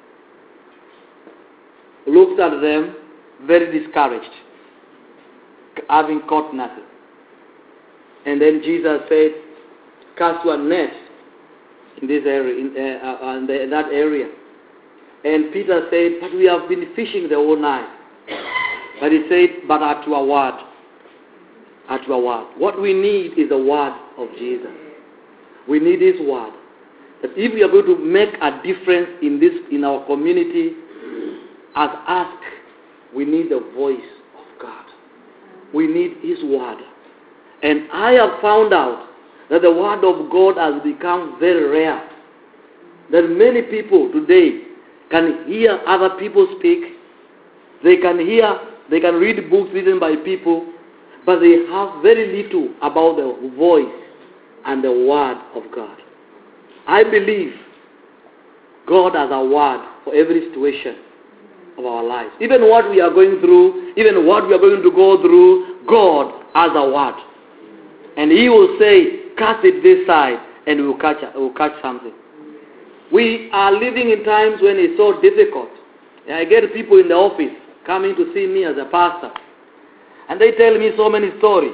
looked at them very discouraged, having caught nothing. And then Jesus said, cast your net in this area, in that area. And Peter said, but we have been fishing the whole night. But he said, but at your word. At your word. What we need is the word of Jesus. We need His word. That if we are going to make a difference in our community, as asked, we need the voice of God. We need His word. And I have found out that the word of God has become very rare. That many people today can hear other people speak. They can read books written by people. but they have very little about the voice and the word of God. I believe God has a word for every situation of our lives. Even what we are going through, even what we are going to go through, God has a word. And He will say, cast it this side, and we will catch something. We are living in times when it's so difficult. I get people in the office coming to see me as a pastor, and they tell me so many stories.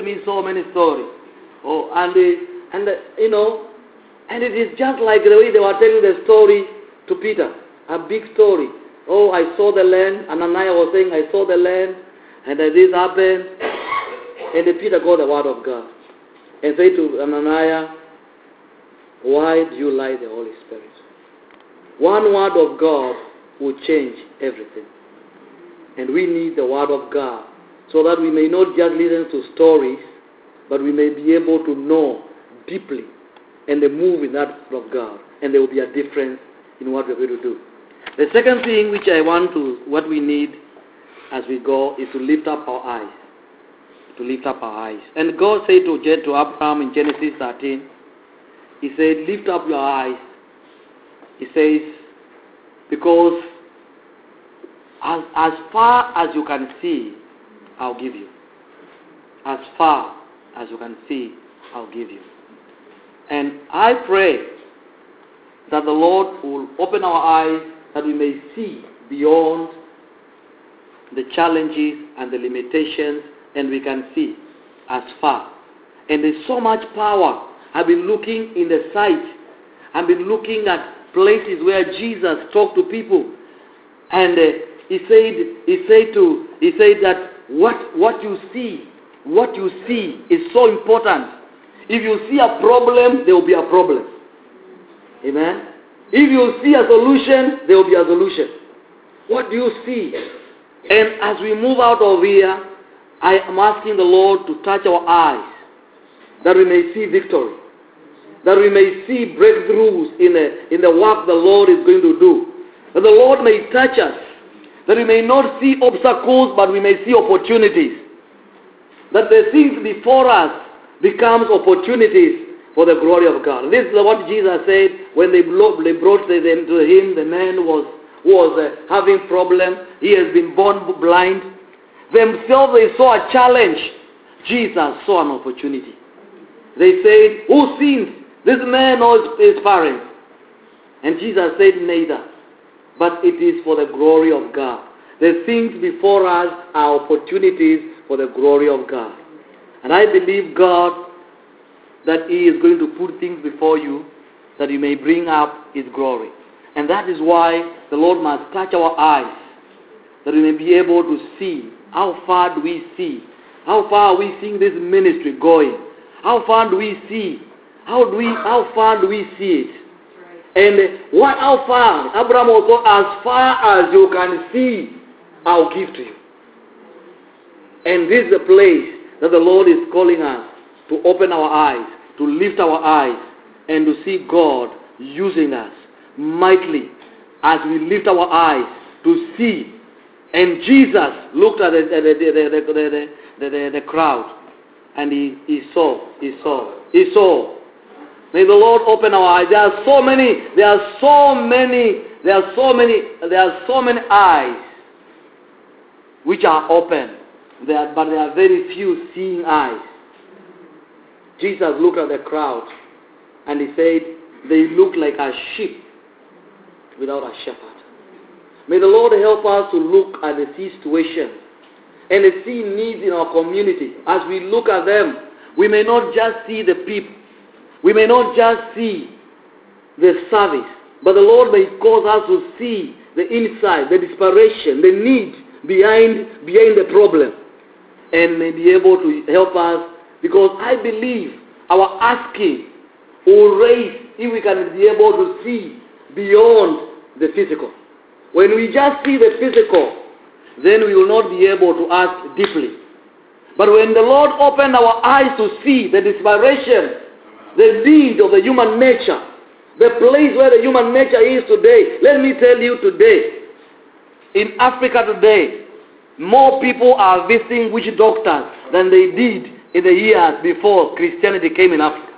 Oh, and it is just like the way they were telling the story to Peter, a big story. Oh, I saw the land. Ananias was saying, I saw the land, and this happened. And then Peter got the word of God and said to Ananias, why do you lie the Holy Spirit? One word of God will change everything. And we need the word of God so that we may not just listen to stories, but we may be able to know deeply and then move in that word of God. And there will be a difference in what we're going to do. The second thing what we need as we go is to lift up our eyes. To lift up our eyes. And God said to Abraham in Genesis 13, He said, lift up your eyes. He says, because as far as you can see, I'll give you. As far as you can see, I'll give you. And I pray that the Lord will open our eyes that we may see beyond the challenges and the limitations, and we can see as far. And there's so much power. I've been looking in the sight. I've been looking at places where Jesus talked to people, and he said that what you see is so important. If you see a problem, there will be a problem. Amen. If you see a solution, there will be a solution. What do you see? And as we move out of here, I am asking the Lord to touch our eyes, that we may see victory, that we may see breakthroughs in the work the Lord is going to do, that the Lord may touch us, that we may not see obstacles, but we may see opportunities, that the things before us becomes opportunities for the glory of God. This is what Jesus said when they brought them to Him. The man who was having problem. He has been born blind. Themselves, they saw a challenge. Jesus saw an opportunity. They said, who sins? This man or his parents? And Jesus said, neither. But it is for the glory of God. The things before us are opportunities for the glory of God. And I believe God that He is going to put things before you that He may bring up His glory. And that is why the Lord must touch our eyes, that we may be able to see. How far do we see? How far are we seeing this ministry going? How far do we see? How far do we see it? And how far? Abraham also, as far as you can see, I'll give to you. And this is the place that the Lord is calling us to open our eyes, to lift our eyes, and to see God using us mightily as we lift our eyes to see. And Jesus looked at the crowd, and he saw. May the Lord open our eyes. There are so many eyes which are open, but there are very few seeing eyes. Jesus looked at the crowd, and He said, they look like a sheep without a shepherd. May the Lord help us to look at the situation and see needs in our community. As we look at them, we may not just see the people. We may not just see the service, but the Lord may cause us to see the inside, the desperation, the need behind the problem, and may be able to help us, because I believe our asking will raise if we can be able to see beyond the physical. When we just see the physical, then we will not be able to ask deeply. But when the Lord opened our eyes to see the desperation, the need of the human nature, the place where the human nature is today, let me tell you today, in Africa today, more people are visiting witch doctors than they did in the years before Christianity came in Africa.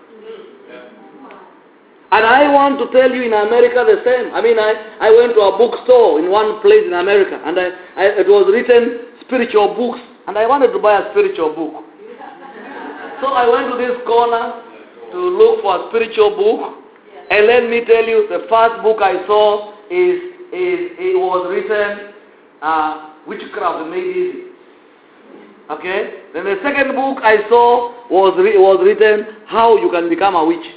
And I want to tell you in America the same. I mean, I went to a bookstore in one place in America, and it was written spiritual books, and I wanted to buy a spiritual book. So I went to this corner to look for a spiritual book, and let me tell you, the first book I saw it was written Witchcraft Made Easy. Okay? Then the second book I saw was written How You Can Become a Witch.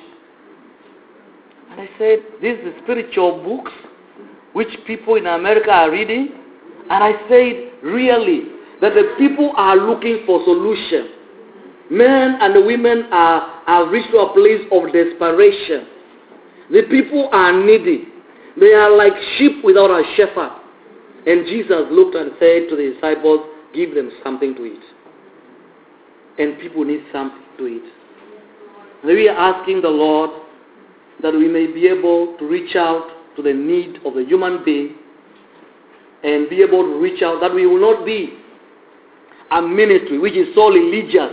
And I said, these are spiritual books which people in America are reading. And I said, really, that the people are looking for solution. Men and women are reached to a place of desperation. The people are needy. They are like sheep without a shepherd. And Jesus looked and said to the disciples, give them something to eat. And people need something to eat. And we are asking the Lord that we may be able to reach out to the need of the human being and be able to reach out, that we will not be a ministry which is so religious,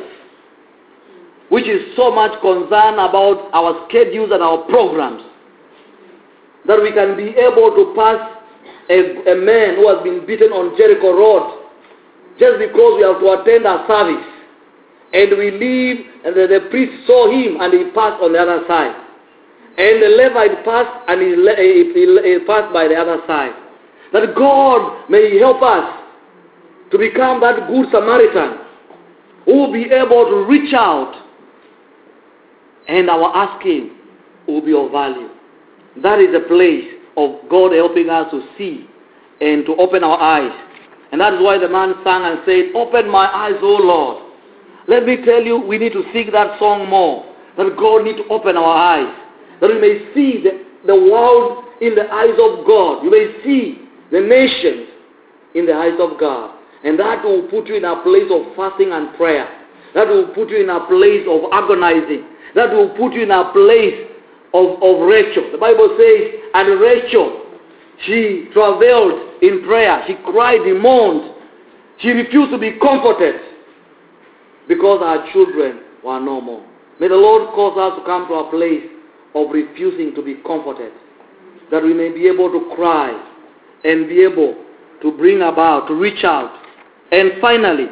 which is so much concerned about our schedules and our programs, that we can be able to pass a man who has been beaten on Jericho Road just because we have to attend a service, and we leave and the priest saw him and he passed on the other side, and the Levite passed and he passed by the other side. That God may help us to become that good Samaritan who will be able to reach out, and our asking will be of value. That is the place of God helping us to see and to open our eyes. And that is why the man sang and said, open my eyes, O Lord. Let me tell you, we need to sing that song more. That God needs to open our eyes. That we may see the world in the eyes of God. You may see the nations in the eyes of God. And that will put you in a place of fasting and prayer. That will put you in a place of agonizing. That will put you in a place of Rachel. The Bible says, and Rachel, she travailed in prayer. She cried, she moaned. She refused to be comforted because her children were no more. May the Lord cause us to come to a place of refusing to be comforted, that we may be able to cry and be able to bring about, to reach out. And finally,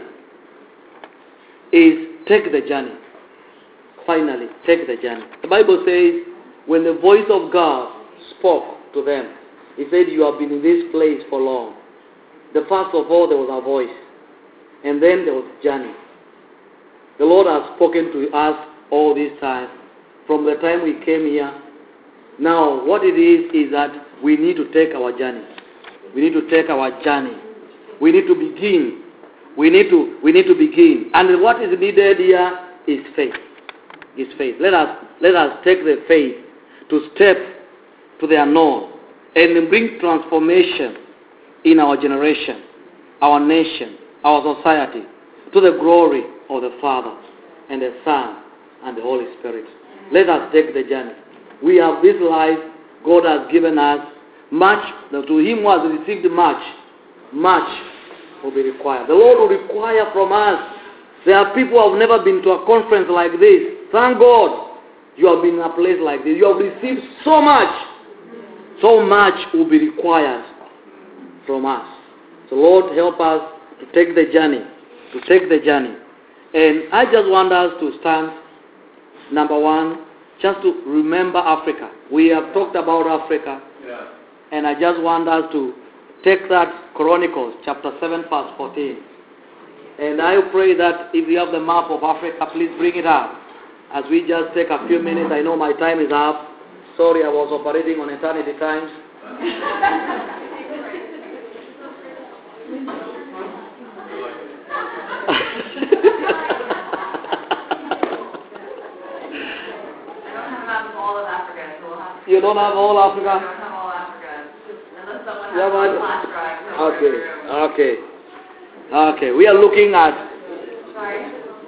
is take the journey. Finally, take the journey. The Bible says, when the voice of God spoke to them, he said, you have been in this place for long. The first of all, there was a voice. And then there was a journey. The Lord has spoken to us all this time, from the time we came here. Now, what it is that we need to take our journey. We need to take our journey. We need to begin. We need to begin. And what is needed here is faith. Is faith. Let us take the faith to step to the unknown and bring transformation in our generation, our nation, our society, to the glory of the Father and the Son and the Holy Spirit. Let us take the journey. We have this life God has given us. Much, to him who has received much, much will be required. The Lord will require from us. There are people who have never been to a conference like this. Thank God you have been in a place like this. You have received so much. So much will be required from us. So Lord, help us to take the journey. To take the journey. And I just want us to stand, number one, just to remember Africa. We have talked about Africa. Yeah. And I just want us to take that Chronicles chapter 7 verse 14. And I pray that if you have the map of Africa, please bring it up. As we just take a few minutes, I know my time is up. Sorry, I was operating on eternity times. You don't have all Africa? Okay. We are looking at. Sorry.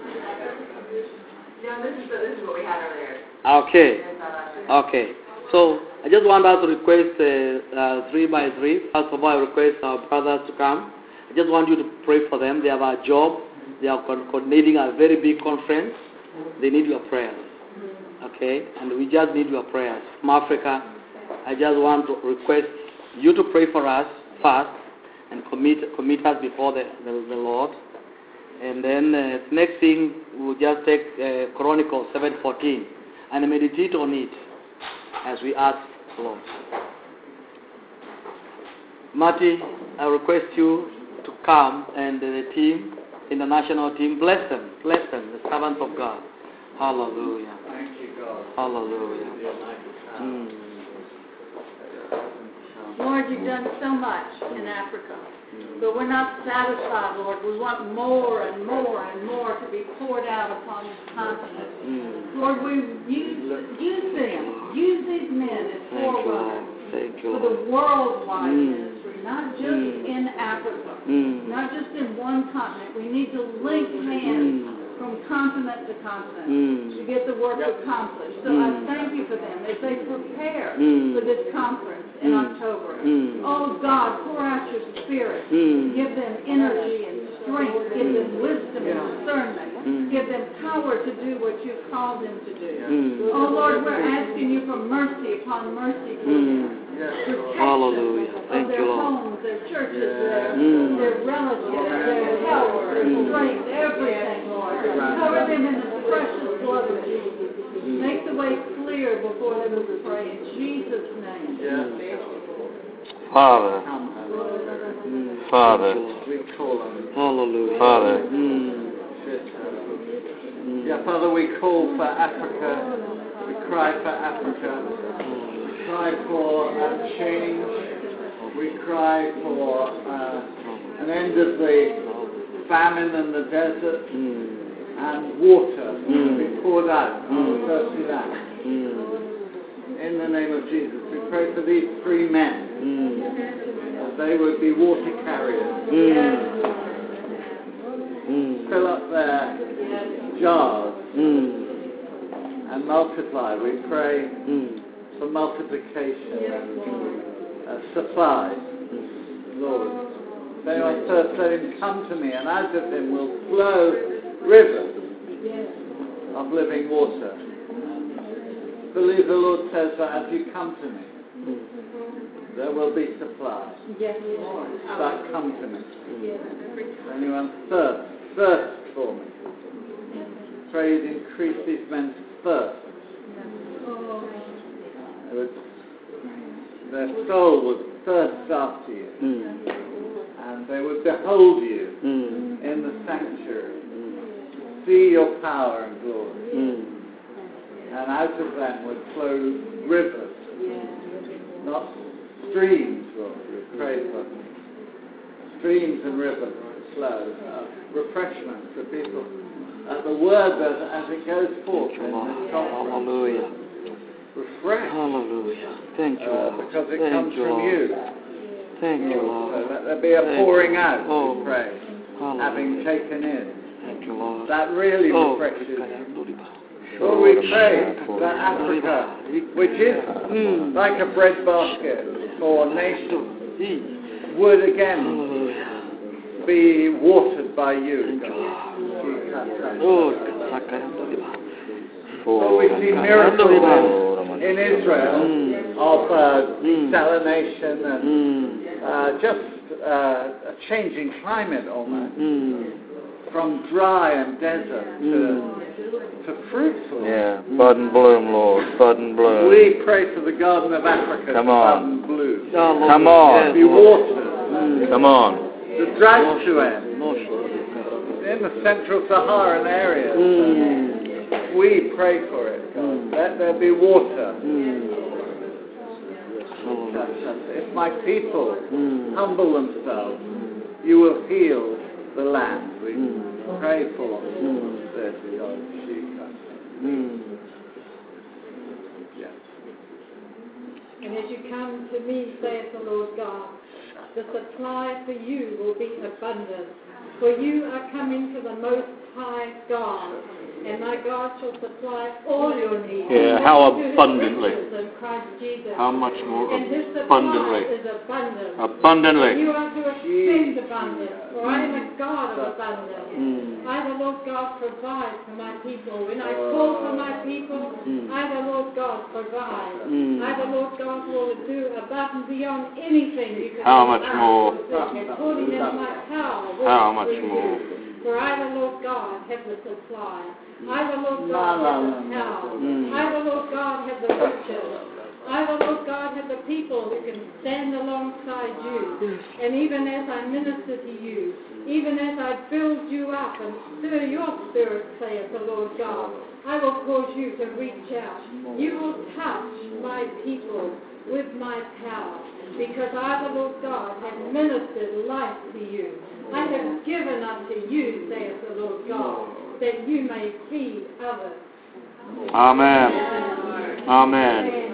No, this is what we had earlier. Okay. So I just want us to request 3 by 3. First of all, I request our brothers to come. I just want you to pray for them. They have a job. They are coordinating a very big conference. They need your prayers. Okay? And we just need your prayers. From Africa, I just want to request you to pray for us first and commit us before the Lord. And then next thing, we'll just take Chronicles 7:14 and meditate on it as we ask the Lord. Marty, I request you to come and the team, international team, bless them, the servants of God. Hallelujah. Thank you, God. Hallelujah. Lord, you've done so much in Africa, but we're not satisfied, Lord. We want more and more and more to be poured out upon this continent. Lord, we use them, use these men as forerunners for the worldwide ministry, not just in Africa, not just in one continent. We need to link hands from continent to continent to get the work accomplished. So I thank you for them as they prepare for this conference in October. Oh God, pour out your spirit. Give them energy and strength. Give them wisdom and discernment. Give them power to do what you've called them to do. Oh Lord, we're asking you for mercy upon mercy for them. Hallelujah. Thank you, Lord. Homes, their churches, their relatives, their health, their strength, everything, Lord. Cover them in the precious blood of Jesus. Make the way clear before they will pray in Jesus' name. Father. Hallelujah. Father. Yeah, Father, we call for Africa. We cry for Africa. We cry for change. We cry for an end of the famine and the desert and water to be poured out on the thirsty land. In the name of Jesus, we pray for these three men. That they would be water carriers. Fill up their jars and multiply. We pray for multiplication and supply. Lord, if anyone thirsts, let him come to me, and out of him will flow rivers of living water. Believe the Lord says that as you come to me, there will be supply. Yes, Lord. That come to me. If anyone thirst for me. Pray you'd increase these men's thirst. Their soul would thirst after you. And they would behold you in the sanctuary. See your power and glory. And out of them would flow rivers. Not streams, Lord. We pray for streams and rivers to flow. Refreshment for people. The word as it goes forth in this conference. Hallelujah. Refresh. Hallelujah. Thank you, Lord. Because it Thank comes you, from Lord. you. Thank you, So Lord. let there be a pouring out, Oh. we pray. Hallelujah. Having taken in. Thank you, Lord. That really Oh. refreshes you. Lord, we pray that Africa, which is like a breadbasket for nations, would again be watered by you. Lord, we see miracles in Israel of desalination and just a changing climate almost, from dry and desert to fruitful. Yeah, bud and bloom, Lord, bud and bloom. We pray for the Garden of Africa Come to on. bud and bloom. Come on. Be watered. Come on. The drought to end. In the central Saharan area. We pray for it, God. Let there be water. If my people humble themselves, you will heal the land. We pray for this, God. Yes. And as you come to me, saith the Lord God, the supply for you will be abundant. For you are coming to the most High God. And my God shall supply all your needs. Yeah, how abundantly. In Christ Jesus. How much more And his abundantly? supply is abundant. Abundantly. And you are to expect abundance, for I am a God of abundance. I, the Lord God, provide for my people. When I call for my people, I, the Lord God, provide. I, the Lord God, will do above and beyond anything you can How much more? according to my power. How much more? For I, the Lord God, have the supply. I, the Lord God, have the power. I, the Lord God, have the riches. I, the Lord God, have the people who can stand alongside you. And even as I minister to you, even as I build you up and stir your spirit, saith the Lord God, I will cause you to reach out. You will touch my people with my power, because I, the Lord God, have ministered life to you. I have given unto you, saith the Lord God, that you may feed others. Amen. Amen.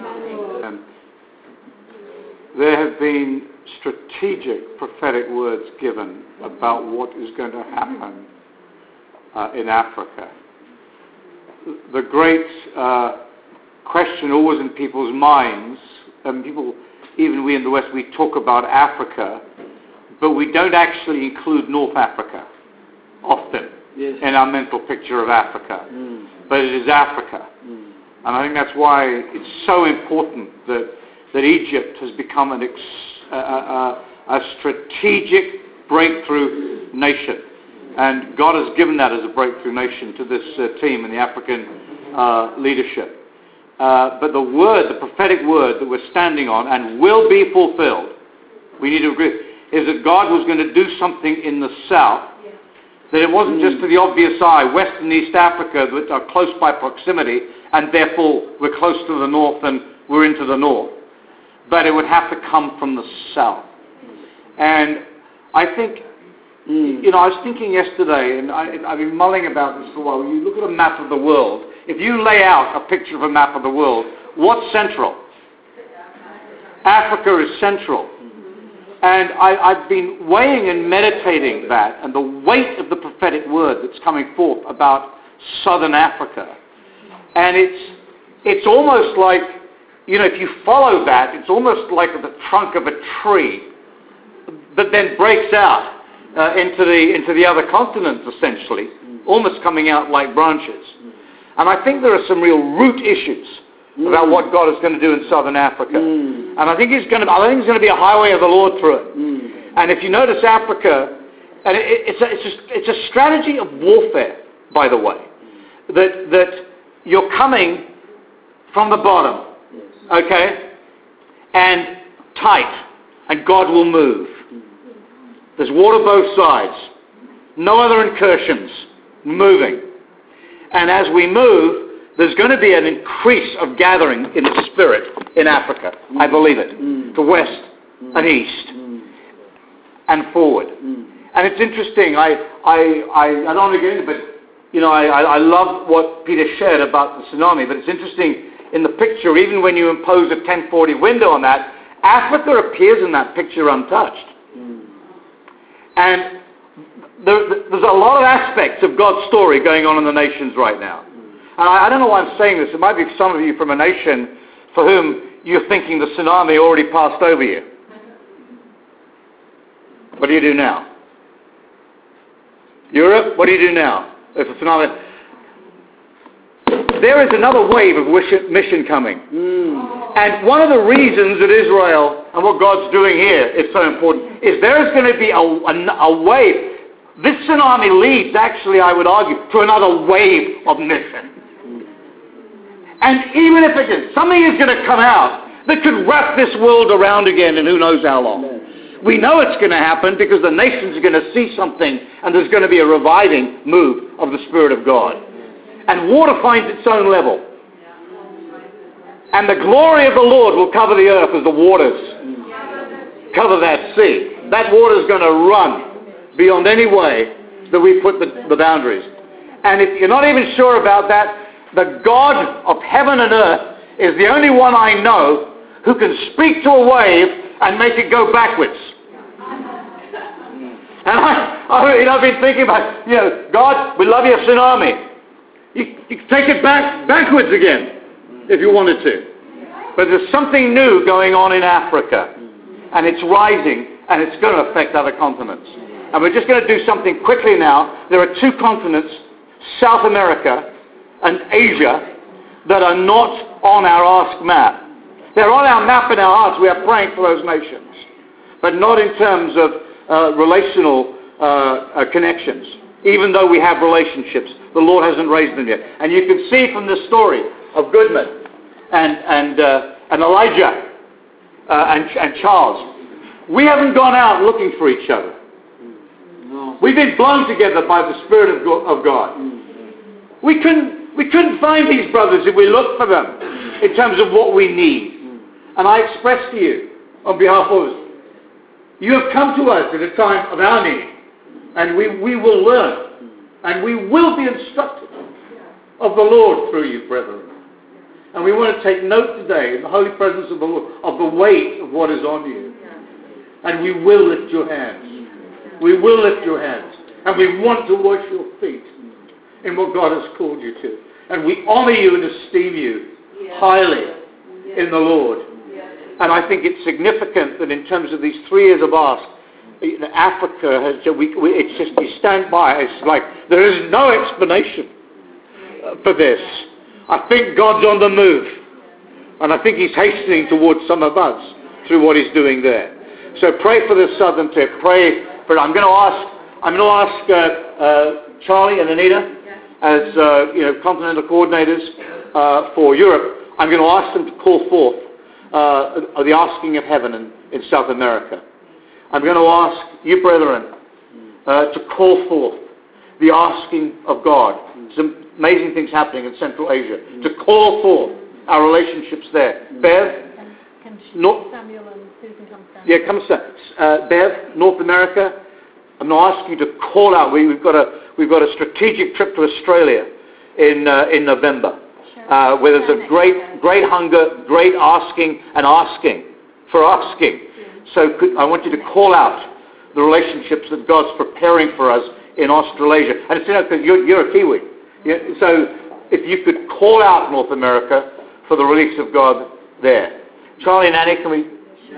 There have been strategic prophetic words given about what is going to happen in Africa. The great question always in people's minds, and people, even we in the West, we talk about Africa, but we don't actually include North Africa often in our mental picture of Africa. But it is Africa. And I think that's why it's so important that Egypt has become a strategic breakthrough nation. And God has given that as a breakthrough nation to this team and the African leadership. But the word, the prophetic word that we're standing on and will be fulfilled, we need to agree, is that God was going to do something in the south, that it wasn't just to the obvious eye, West and East Africa that are close by proximity, and therefore we're close to the north and we're into the north, but it would have to come from the south. And I think, you know, I was thinking yesterday, and I've been mulling about this for a while. When you look at a map of the world, if you lay out a picture of a map of the world, what's central? Africa is central. And I've been weighing and meditating that and the weight of the prophetic word that's coming forth about southern Africa. And it's almost like, you know, if you follow that, it's almost like the trunk of a tree that then breaks out into the other continents, essentially, almost coming out like branches. And I think there are some real root issues about what God is going to do in southern Africa. And I think it's going to be a highway of the Lord through it. And if you notice Africa, and it's a strategy of warfare, by the way, that you're coming from the bottom, okay, and tight, and God will move. There's water both sides. No other incursions. Moving. And as we move, there's going to be an increase of gathering in the spirit in Africa. I believe it. To west and east and forward. And it's interesting. I don't want to get into it, but you know, I love what Peter shared about the tsunami. But it's interesting in the picture, even when you impose a 1040 window on that, Africa appears in that picture untouched. And there's a lot of aspects of God's story going on in the nations right now. And I don't know why I'm saying this. It might be some of you from a nation for whom you're thinking the tsunami already passed over you. What do you do now? Europe, what do you do now? There's a tsunami. There is another wave of mission coming. And one of the reasons that Israel and what God's doing here is so important is there is going to be a wave. This tsunami leads, actually, I would argue, to another wave of mission. And even if it is, something is going to come out that could wrap this world around again in who knows how long. We know it's going to happen because the nations are going to see something and there's going to be a reviving move of the Spirit of God. And water finds its own level. And the glory of the Lord will cover the earth as the waters cover that sea. That water is going to run beyond any way that we put the boundaries. And if you're not even sure about that, the God of heaven and earth is the only one I know who can speak to a wave and make it go backwards. And I've been thinking about, God, we love your tsunami. You can take it backwards again if you wanted to. But there's something new going on in Africa, and it's rising, and it's going to affect other continents. And we're just going to do something quickly now. There are two continents, South America and Asia, that are not on our Ask map. They're on our map in our hearts. We are praying for those nations, but not in terms of relational connections. Even though we have relationships, the Lord hasn't raised them yet. And you can see from the story of Goodman and Elijah and Charles, we haven't gone out looking for each other. No. We've been blown together by the Spirit of God. We couldn't find these brothers if we looked for them in terms of what we need. And I express to you, on behalf of us, you have come to us at a time of our need, and we will learn, and we will be instructed of the Lord through you, brethren. And we want to take note today in the holy presence of the Lord of the weight of what is on you. And we will lift your hands. We will lift your hands. And we want to wash your feet in what God has called you to. And we honor you and esteem you highly in the Lord. And I think it's significant that in terms of these 3 years of Ask, Africa has it's just, we stand by. It's like there is no explanation for this. I think God's on the move, and I think He's hastening towards some of us through what He's doing there. So pray for the southern tip. Pray for. I'm going to ask Charlie and Anita as continental coordinators for Europe. I'm going to ask them to call forth the asking of heaven in South America. I'm going to ask you, brethren, to call forth the asking of God. Some amazing things happening in Central Asia. To call forth our relationships there. Bev? Samuel and Susan come down. Yeah, come stand. Bev, North America, I'm going to ask you to call out. We've got a strategic trip to Australia in November, where there's a great hunger, great asking, and asking for asking. So I want you to call out the relationships that God's preparing for us in Australasia. And it's because you're a Kiwi. So if you could call out North America for the release of God there. Charlie and Annie, can we?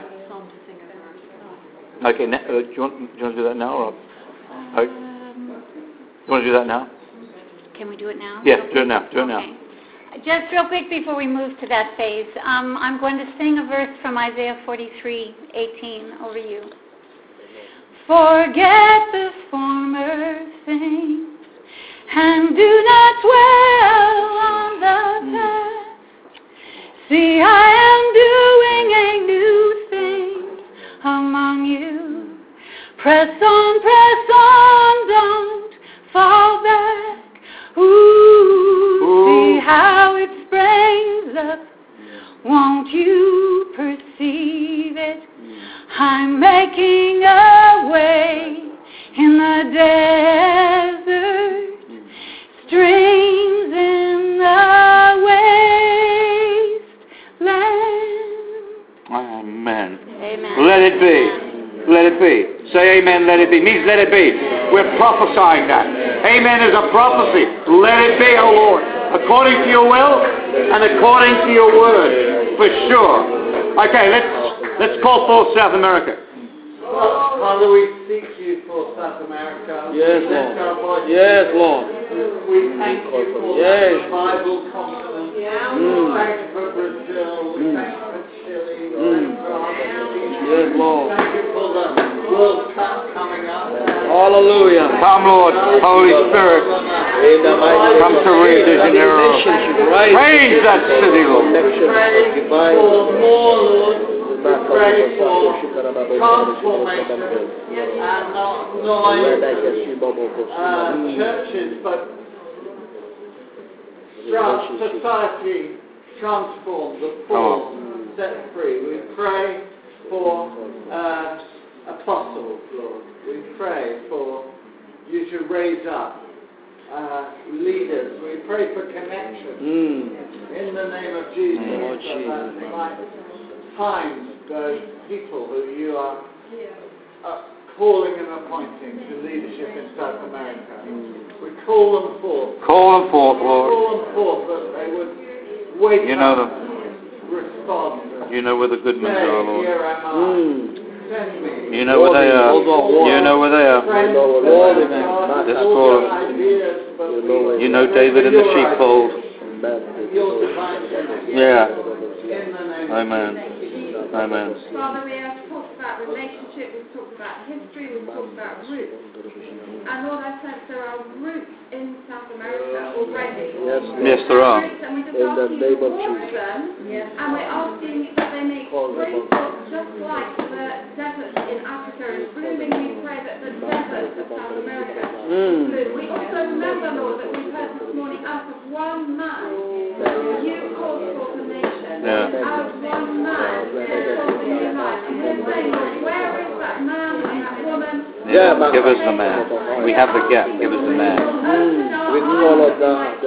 Okay, do you want to do that now? Or? You want to do that now? Can we do it now? Yes, do it now. Do it now. Just real quick before we move to that phase, I'm going to sing a verse from Isaiah 43:18 over you. Forget the former things and do not dwell on the past. See, I am doing a new thing among you. Press on, don't fall back. See how it springs up. Won't you perceive it? I'm making a way in the desert, streams in the wasteland. Amen. Amen. Let it be. Let it be. Say amen, let it be. Means let it be. We're prophesying that. Amen is a prophecy. Let it be, O Lord, according to your will and according to your word, for sure. Okay, let's call forth South America. Father, we seek you for South America. Yes, Lord. Yes, Lord. We thank you for the Bible continent. Thank you for Brazil. Thank you for Chile. Thank you for Argentina. Yes, Lord. Thank you for the World Cup coming up. Hallelujah. Come, Lord, Holy Spirit. Come to Rio de Janeiro. Praise that city, Lord. We pray for more, Lord. We pray for transformation and not only churches, but society transformed, the poor set free. We pray for apostles, Lord. We pray for you to raise up leaders. We pray for connection in the name of Jesus. So that might find those people who you are calling and appointing to leadership in South America. We call them forth. Call them forth, Lord. Call them forth that they would wake You know up, them. respond. You know where the good men Say, are, Lord. here am I. Send me. You know where they are. You know where they are. Friends, God, Just all call your them. ideas, but we You know David in the sheepfold. your divine purpose. Yeah. In the name of Amen. Amen. Father, we have talked about relationship, we've talked about history, we've talked about roots. And Lord, I sense there are roots in South America already. Yes, there are. Roots, and we just In ask the you name to of water Jesus. them, and we're asking that they may spring forth just like the desert in Africa is blooming. We pray that the desert of South America bloom. We also remember, Lord, that we heard this morning out of one man, you called forth a nation. Yeah. Out of one man, you called a new life. And we're saying, Lord, where is that man and that woman? Give us the man. We have the gap. Give us the man. We call on God.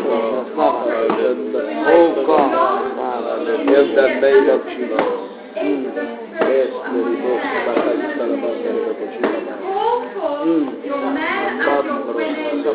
Oh God, Father, In the name of Jesus. Into the spiritual and what is there. Call forth your men and your women. In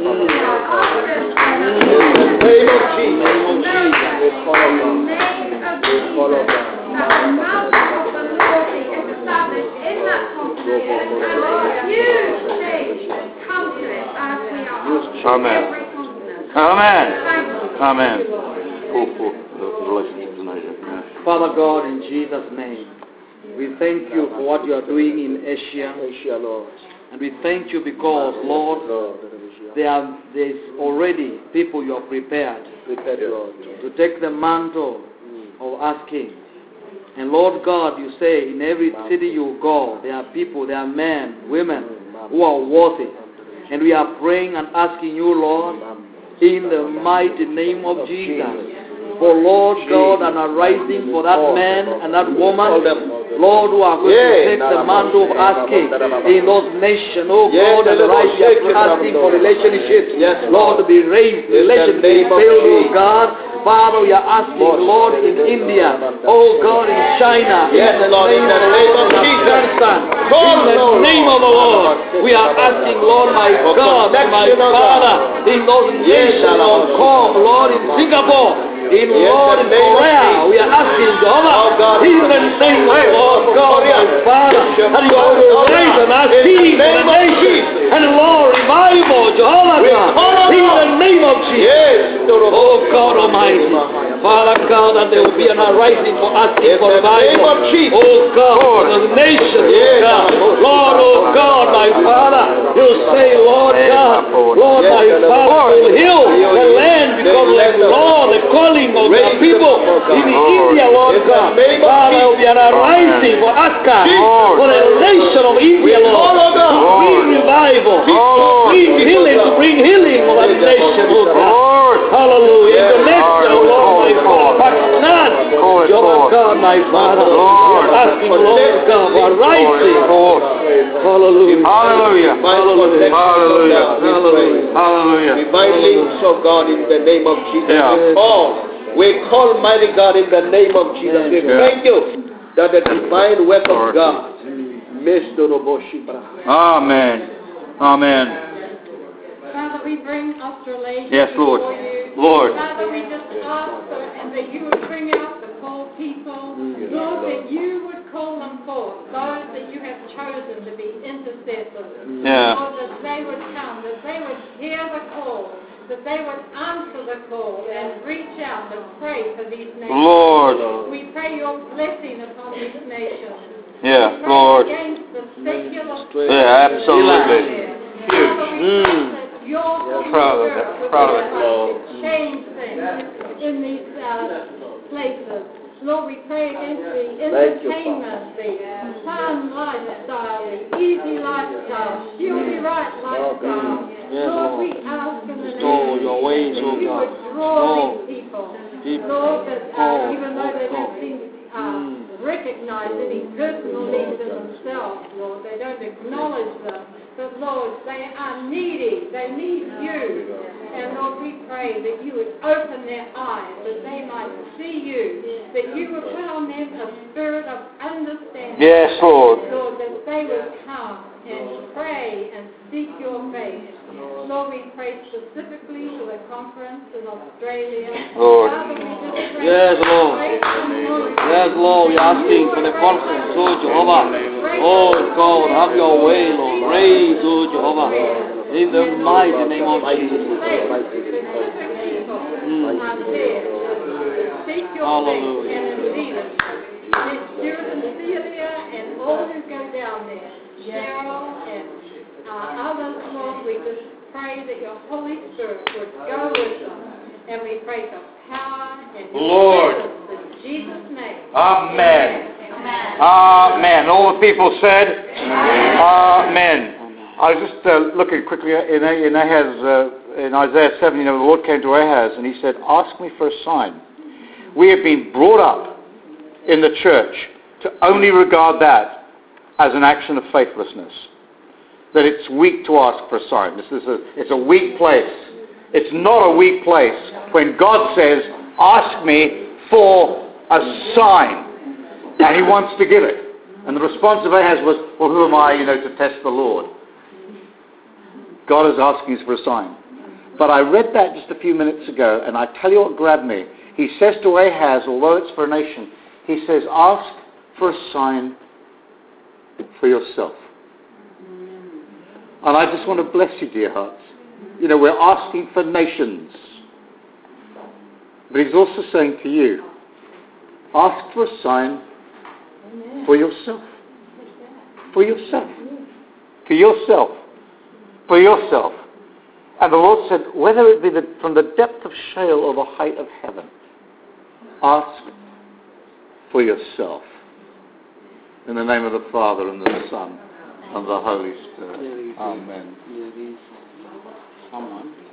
the name of Jesus. We call on God. We call on God. That the mountain of the Lord be established in that continent, and a huge change come to it as we are Amen. every continent. Amen. Thank you. Amen. Call forth the relationships in Asia. Father God, in Jesus' name, we thank you for what you are doing in Asia. Asia, Lord. And we thank you because, Lord, there's already people you are prepared Prepare, Lord. to take the mantle of asking. And Lord God, you say in every city you go, there are people, there are men, women who are worthy. And we are praying and asking you, Lord, in the mighty name of Jesus, for Lord God, an arising for that man and that woman, Lord, who are going to take the mantle of asking in those nations, oh God, and rise here asking for relationships, Lord, to be raised, relations to be built, oh God. Father, we are asking, Lord, in India, oh God, in China, in the name of Afghanistan, in the name of the Lord, we are asking, Lord, my God, my Father, in those nations, Hong Kong, Lord, in Singapore, in Lord, in Korea, we are asking, Jehovah, in the name of Lord God, my Father, that you are to raise and ask peace in the nation, and Lord, revival, Jehovah God, in the name of Jesus. Oh God Almighty, Father God, that there will be an arising for asking for revival. Oh God, for the nation, oh God, Lord, oh God, my Father, you say, Lord God, Lord, my Father, will heal the land because of the Lord, the calling of the people in India, Lord God. Father, there will be an arising for Akka, for the nation of India, Lord, to bring revival, to bring healing for that nation, oh God. Hallelujah. Indonesia, Lord, my Father, Pakistan, Jehovah God, my Father, asking, Lord God, for arising. Hallelujah. Hallelujah. Hallelujah. Hallelujah. Hallelujah. Divine links of God in the name of Jesus. Yeah. We call mighty God in the name of Jesus. We thank you that the divine work of God. Amen. Amen. Father, we bring Australasia Yes, Lord. before you. Lord. Father, we just ask and that you would bring out the called people. Lord, that you would call them forth, those that you have chosen to be intercessors. Yeah. Lord, that they would come, that they would hear the call, that they would answer the call and reach out and pray for these nations. Lord. We pray your blessing upon these nations. Yeah, We pray Lord. against the secular Yeah, absolutely. Father, we pray that your Holy Proud of Spirit it. would Proud of it, be able to change things in these places. Lord, we pray against the entertainment, the fun lifestyle, the easy lifestyle, shieldy right lifestyle. Lord, we ask in the name of Jesus that you would draw these people. Lord, that even though they don't seem recognize any personal needs in themselves, Lord, they don't acknowledge them. But Lord, they are needy. They need you. And Lord, we pray that you would open their eyes, that they might see you, that you would put on them a spirit of understanding. Yes, Lord. Lord, that they would come and pray and seek your face. Lord, we pray specifically for the conference in Australia. Lord. Father, we just pray Yes, for Lord. grace and glory. Yes, Lord, we're asking for the conference, oh Jehovah. Oh God, have your way, Lord. Raise, oh Jehovah. In the mighty name of Jesus. Seek your face and lead us. And Celia and all who go down there, Cheryl and others, Lord, we just pray that your Holy Spirit would go with them. And we pray for power and Lord. in Jesus' name. Amen. Amen. Amen. All the people said, Amen. I was just looking quickly in Ahaz, in Isaiah 7, the Lord came to Ahaz and he said, ask me for a sign. We have been brought up in the church to only regard that as an action of faithlessness. That it's weak to ask for a sign. It's a weak place. It's not a weak place when God says, ask me for a sign. And he wants to give it. And the response of Ahaz was, well, who am I, to test the Lord? God is asking us for a sign. But I read that just a few minutes ago, and I tell you what grabbed me. He says to Ahaz, although it's for a nation, he says, ask for a sign for yourself. And I just want to bless you, dear hearts. We're asking for nations. But he's also saying to you, ask for a sign for yourself. For yourself. For yourself. For yourself. And the Lord said, whether it be from the depth of Sheol or the height of heaven, ask for yourself. In the name of the Father and the Son and the Holy Spirit. Amen. There is someone